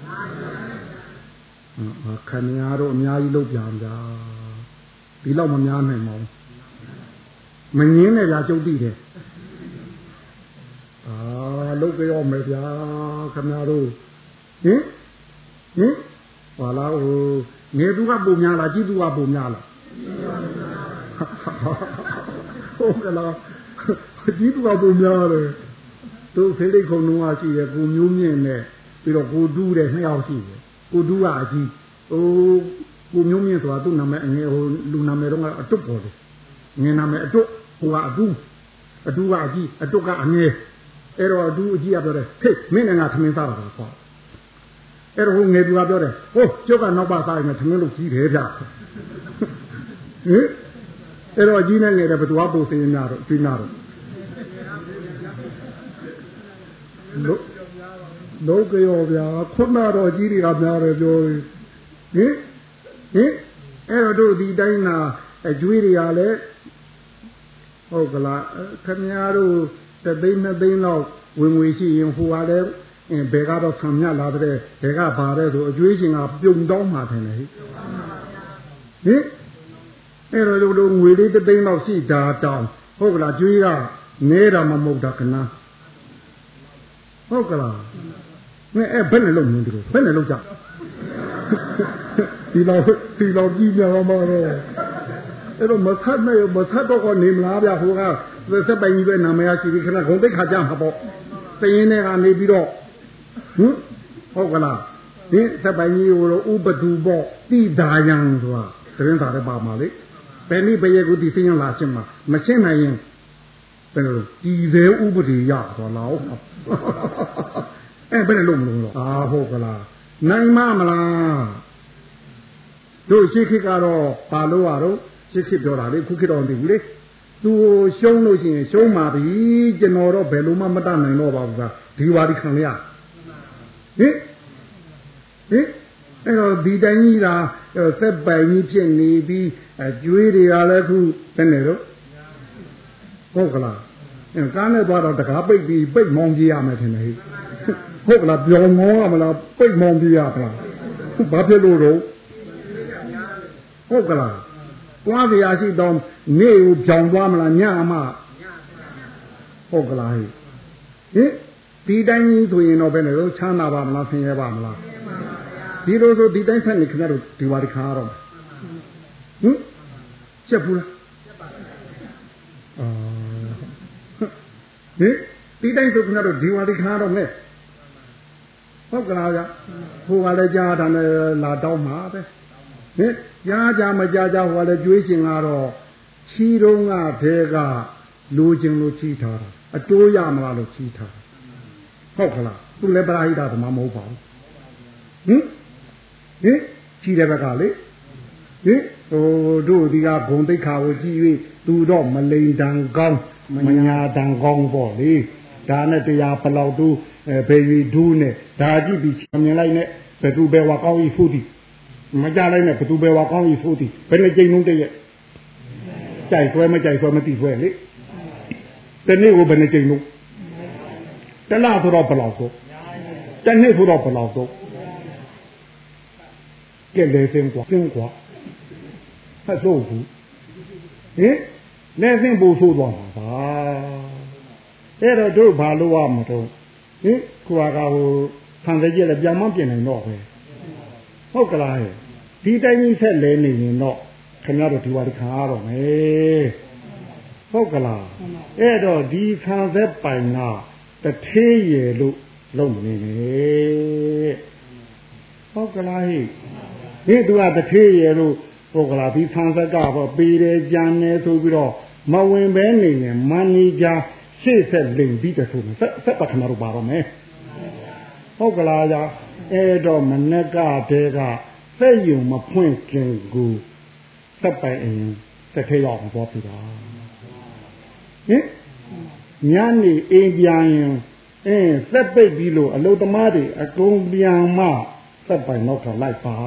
အာခဏရတော့အများကြီးလုပ်ပြန်ကြဒီလောက်မများနိုင်ပါဘူးမငင်းနဲ့ဗျာကျုပ်သိတယ်အာလုပ်ကြရောမယ်ဗျာခင်ဗျားတို့ဟင်ဟင်ဟာလာဟိုငယ်သူကပုံများလားကြီးသူကပုံများလားဟုတ်ကလားကြီးသူကပုံများတယ်တို့ဖေးလိတ်ခုံလုံးကရှိတယ်ကိုမျိုးမြင့်နဲ့ပြီးတော့ကိုတူးတယ်နှစ်ယောက်ရှိတယ်ကိုတူးကအကြီးဟိုကိုမျိုးမြင့်ဆိုတာသူ့နာမည်အငယ်ဟိုလူနာမည်တော့အတုတ်ပေါ်တယ်ငယ်နာမည်အတုတ်ဟိုကအတူးအတူးကအကြီးအတုတ်ကအငယ်အဲ့တော့အတူးအကြီးကပြောတယ်ဟေးမင်းနဲ့ငါသမင်းစားတာပေါ့အဲ့တော့ဟိုငယ်သူကပြောတယ်ဟိုကျုပ်ကနောက်ပါစားရင်သမင်းလို့ကြီးတယ်ဗျဟင်အဲ့တော့အကြီးနဲ့ငယ်တယ်ဘယ်သူကပို့စင်းများတော့ကျွေးများတော့လို့လို့ကြောဗျာခုနတော့ကြီးတွေကများတယ်ပြောဟင်ဟင်အဲ့တော့တို့ဒီတိုင်းနာအကျွေးတွေကလည်းဟုတ်ကလားခင်ဗျားတို့တသိန်းနှစ်သိန်းလောက်ဝင်ငွေရှိရင်ဟိုကလည်းဘယ်ကတော့ဆံမြလာတဲ့ဘယ်ကပါတဲ့ဆိုအကျွေးရှင်ကပြုံတောင်းမှာတယ်ဟင်ဟင်အဲ့တော့တို့ငွေလေးတသိန်းလောက်ရှိတာတောင်းဟုတ်ကလားကျွေးကနေတာမမဟုတ်တာကနာဟုတ်ကလားမင်းအဲ့ဘယ်နဲ့လုံးနေတယ်ဘယ်နဲ့လုံးကြဟဒီလောက်ဒီလောက်ကြီးများမှာတော့အဲ့တော့မဆတ်နဲ့မဆတ်တော့ကနေမလားဗျဟိုကစက်ပိုင်ကြီးပဲနာမည်ရှိပြီးခဏဂုံတိတ်ခါကြမှာပေါ့တရင်ထဲကနေပြီးတော့ဟင်ဟုတ်ကလားဒီစက်ပိုင်ကြီးကိုတော့ဥပဒူပေါ့တိဒါယံဆိုတာသတင်းစာထဲပါမှာလေဘယ်နည်းဘယ်ရဲ့ကိုဒီစင်းရလာရှင်းမှာမရှင်းနိုင်ရင်ဘယ်လိုဒီသေးဥပဒေရဆိုတော့အဲ့ဘယ်နဲ့လုံးမလုံးတော့အာဟုတ်ကလားနိုင်မမလားတို့ရှိခိကတော့ပါလို့ရတော့ရှိခိပြောတာလေခုခိတော့မသိဘူးလေသူရှုံးလို့ရှိရင်ရှုံးပါပြီကျွန်တော်တော့ဘယ်လိုမှမတတ်နိုင်တော့ပါဘူးကဒီဝါဒီခံရဟင်ဟင်အဲ့တော့ဒီတိုင်းကြီးကစက်ပိုင်ကြီးဖြစ်နေပြီးအကျွေးတွေကလည်းခုဘယ်နဲ့တော့ဟုတ်ကလားအဲကားနဲ့သွားတော့တကားပိတ်ပြီးပိတ်မောင်းပြေးရမယ်ထင်တယ်ဟုတ်ကလားပြောင်းမောင်းရမလားပိတ်မောင်းပြေးရမလားဘာဖြစ်လို့တော့ဟုတ်ကလားသွားစရာရှိတော့နေ့ကိုကြောင်သွားမလားညအမဟုတ်ကလားဟင်ဒီတိုင်းကြီးဆိုရင်တော့ဘယ်နဲ့တော့ချမ်းသာပါမလားဆင်းရဲပါမလားဒီလိုဆိုဒီတိုင်းဆက်နေခင်ဗျားတို့ဒီဝါဒီခါရတော့ဟင်ချက်ဘူးလားအာဟင်ဒီတိုင်းဆိုခင်ဗျားတို့ဒီဝါဒီခါတော့မဲ့ဟုတ်ကလားဗျဟိုကလည်းကြားတာနဲ့လာတောင်းမှာပဲဟင်ကြားကြမကြားကြဟိုကလည်းကြွေးရှင်ကတော့ချီတုံးကဘဲကလိုချင်လို့ချီထားတာအတိုးရမလားလို့ချီထားဟုတ်ကလားသူလည်းပရာဟိတသမားမဟုတ်ပါဘူးဟင်ဟင်ချီတဲ့ဘက်ကလေဟင်ဟိုတို့ဒီကဂုံတိတ်ခါကိုကြည့်၍သူတော့မလိန်တန်ကောင်းမညာတန်ကောင်းပေါ့လေဒါနဲ့တရားဘလောက်တူဘယ်ရီဒူးနဲ့ဒါကြည့်ပြီးမြင်လိုက်နဲ့ဘယ်သူပဲဝါကောင်းကြီးဖူးသည်မကြလိုက်နဲ့ဘယ်သူပဲဝါကောင်းကြီးဖူးသည်ဘယ်နဲ့ကျိန်လုံးတည်းရဲ့ကြိုက်ဆွဲမကြိုက်ဆွဲမသိဆွဲလေတနေ့ကိုဘယ်နဲ့ကျိန်လုံးတလားဆိုတော့ဘလောက်ဆိုတနေ့ဆိုတော့ဘလောက်ဆိုကဲလေစင်းกว่าစင်းกว่าဖတ်လို့ဘူးဟင်လေစင်းပူဆိုးသွားမှာပါအဲ့တော့တို့ဘာလို့ရမှာတော့ဟင်ကိုကဟိုဆံသေးကြီးလည်းပြန်မပြင်နိုင်တော့ပဲဟုတ်ကလားဒီတိုင်းကြီးဆက်လဲနေရင်တော့ခင်ဗျားတို့ဒီဝါဒီခါရတော့မယ်ဟုတ်ကလားအဲ့တော့ဒီခံသက်ပိုင်ကတထေးရယ်လို့လုံးနေတယ်ဟုတ်ကလားဟိဒီသူကတထေးရယ်လို့ဟုတ်ကလားဒီခံသက်ကပေါ့ပေးတယ်ကြံတယ်ဆိုပြီးတော့မဝင်ပဲနေရင်မန်နေဂျာရှေ့ဆက်လိမ်ပြီးတဆိုမယ်ဆက်ဆက်ပါခဏတော့ပါတော့မယ်ဟုတ်ကလားကြာအဲ့တော့မနေ့ကတည်းကစက်ယုံမဖွင့်ခင်ကိုစက်ပိုင်အရင်တစ်ခေရောက်သွားပြီပါဟင်ညနေအိမ်ပြန်ရင်အင်းစက်ပိတ်ပြီးလို့အလုသမားတွေအကုန်ပြန်မှစက်ပိုင်တော့ထားလိုက်ပါ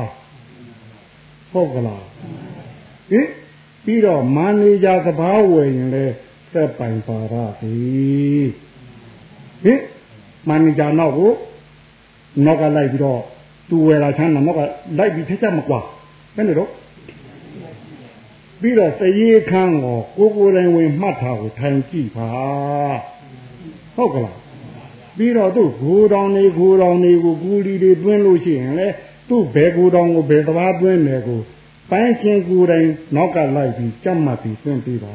ဟုတ်ကလားဟင်ပြီးတော့မန်နေဂျာသဘာဝယ်ရင်လည်းစက်ပိုင်ပါရပြီဟင်မန်နေဂျာနောက်ကိုနောက်ကလိုက်ပြီးတော့သူဝယ်လာချမ်းတော့နောက်ကလိုက်ပြီးထက်ချက်မကွာဘယ်နဲ့တော့ပြီးတော့စရေးခန်းကိုကိုကိုယ်တိုင်ဝင်မှတ်ထားကိုထိုင်ကြည့်ပါဟုတ်ကလားပြီးတော့သူ့ဂူတောင်နေဂူတောင်နေကိုကူလီတွေတွင်းလို့ရှိရင်လေသူ့ဘယ်ဂူတောင်ကိုဘယ်သဘာတွင်းတယ်ကိုပိုင်းချင်းကိုယ်တိုင်နောက်ကလိုက်ပြီးကြက်မှတ်ပြီးတွင်းပြီးပါ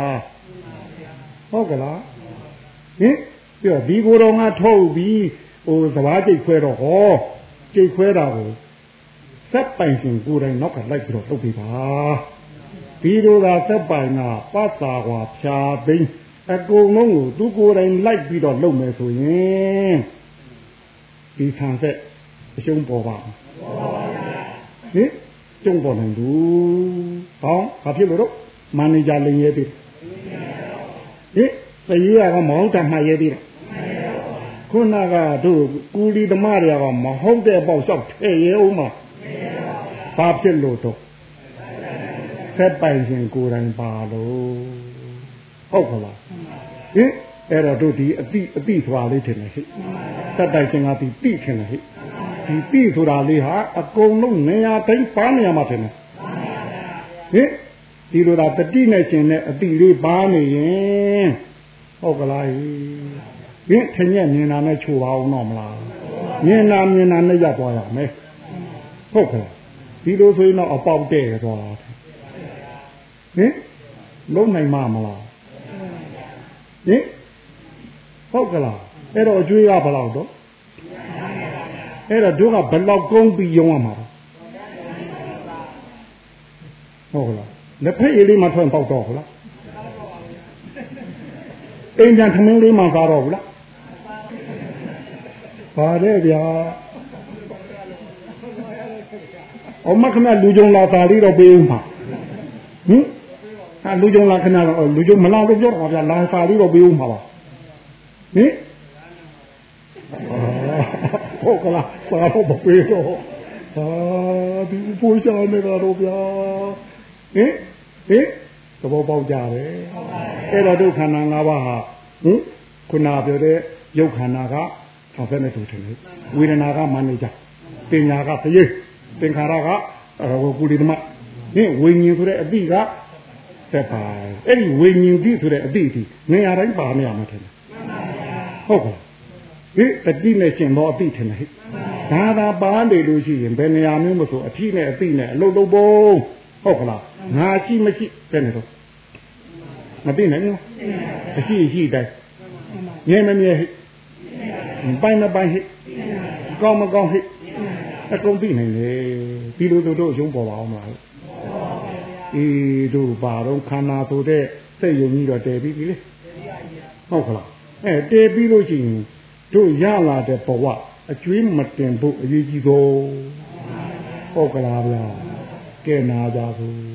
ဟုတ်ကလားဟင်ပြီးတော့ဒီဂူတောင်ကထုတ်ပြီးဟိုသဘာကျိတ်ခွဲတော့ဟောကျိတ်ခွဲတာကိုစက်ပိုင်ရှင်ကိုယ်တိုင်နောက်ကလိုက်ပြီးတော့လုပ်ပြီးပါဒီလိုသာစက်ပိုင်ကပတ်သာကွာဖြာသိမ်းအကုန်လုံးကိုသူကိုယ်တိုင်လိုက်ပြီးတော့လုပ်မယ်ဆိုရင်ဒီဆန်ဆက်အရှုံးပေါ်ပါဟင်ကျုံပေါ်နိုင်ဘူးဟောဘာဖြစ်လို့တော့မန်နေဂျာလင်ရဲပြီဟင်စရေးကမောင်းတမှတ်ရဲပြီခုနကတို့ကူလီသမားတွေကမဟုတ်တဲ့ပေါ့လျှောက်ထဲရဲအောင်မှာဘာဖြစ်လို့တော့ဆက်ပိုင်ရှင်ကိုယ်တိုင်ပါလို့ဟုတ်ကလားဟင်အဲ့တော့တို့ဒီအတိအတိဆိုတာလေးထင်တယ်ဟိဆက်ပိုင်ရှင်ကဒီတိထင်တယ်ဟိဒီတိဆိုတာလေးဟာအကုန်လုံးနေရာတိုင်းပါနေရမှာထင်တယ်ဟင်ဒီလိုသာတတိနဲ့ရှင်နဲ့အတိလေးပါနေရင်ဟုတ်ကလားဟင်ထင်ရမြင်တာနဲ့ချိုးပါအောင်တော့မလားမြင်တာမြင်တာနဲ့ရသွားရမယ်ဟုတ်ကဲ့ဟဒီလိုဆိုရင်တော့အပေါက်တဲ့သွားဟင်လုံးနိုင်မှာမလားဟင်ဟုတ်ကလားအဲ့တော့အကျွေးကဘယ်လောက်တော့အဲ့တော့တို့ကဘယ်လောက်ကုန်းပြီးရုံးရမှာဟုတ်လားလက်ဖက်ရည်လေးမှထွက်ပေါက်တော့ဟုတ်လားအိမ်ပြန်ထမင်းလေးမှစားတော့ဘူးလားပါတယ်ဗျာအမခဏလူကြုံလာသားလေးတော့ပေးဦးမှာဟင်ဟာလူကြုံလာခဏတော့လူကြုံမလာလို့ပြောတော့ဗျာလာသားလေးတော့ပေးဦးမှာပါဟင်ဟုတ်ကလားပါတော့မပေးတော့ဟာဒီပိုးချောင်းနေတော့ဗျာဟင်ဟင်သဘောပေါက်ကြတယ်အဲ့တော့ဒုက္ခနာ၅ပါးဟာဟင်ခုနပြောတဲ့ယုတ်ခန္ဓာကဆောက်ဖက်နေတူတယ်ဝေဒနာကမနေကြပညာကသရေသင်္ခါရကကုလိသမဟင်ဝိညာဉ်ဆိုတဲ့အတိကသက်ပါအဲ့ဒီဝိညာဉ်တိဆိုတဲ့အတိဒီနေရာတိုင်းပါနေရမှာထင်တယ်ဟုတ်ကဲ့ဟင်တတိနဲ့ရှင်တော့အတိထင်တယ်ဟဲ့ဒါသာပါနေလို့ရှိရင်ဘယ်နေရာမျိုးမဆိုအတိနဲ့အတိနဲ့အလုတ်လုံးပုံဟုတ်ကလားငါရှိမရှိတဲ့နေတော့မသိနိုင်ဘူးအရှိရှိတိုင်းငဲမမြဲဟိပိုင်းမပိုင်းဟိကောင်းမကောင်းဟိအကုန်သိနိုင်လေဒီလိုတို့တို့ရုံးပေါ်ပါအောင်မလားအေးတို့ပါတော့ခန္ဓာဆိုတဲ့စိတ်ယုံကြီးတော့တည်ပြီးပြီလေဟုတ်ကလားအဲတည်ပြီးလို့ရှိရင်တို့ရလာတဲ့ဘဝအကျွေးမတင်ဖို့အရေးကြီးတော့ဟုတ်ကလားဗျာကဲနာကြဘူး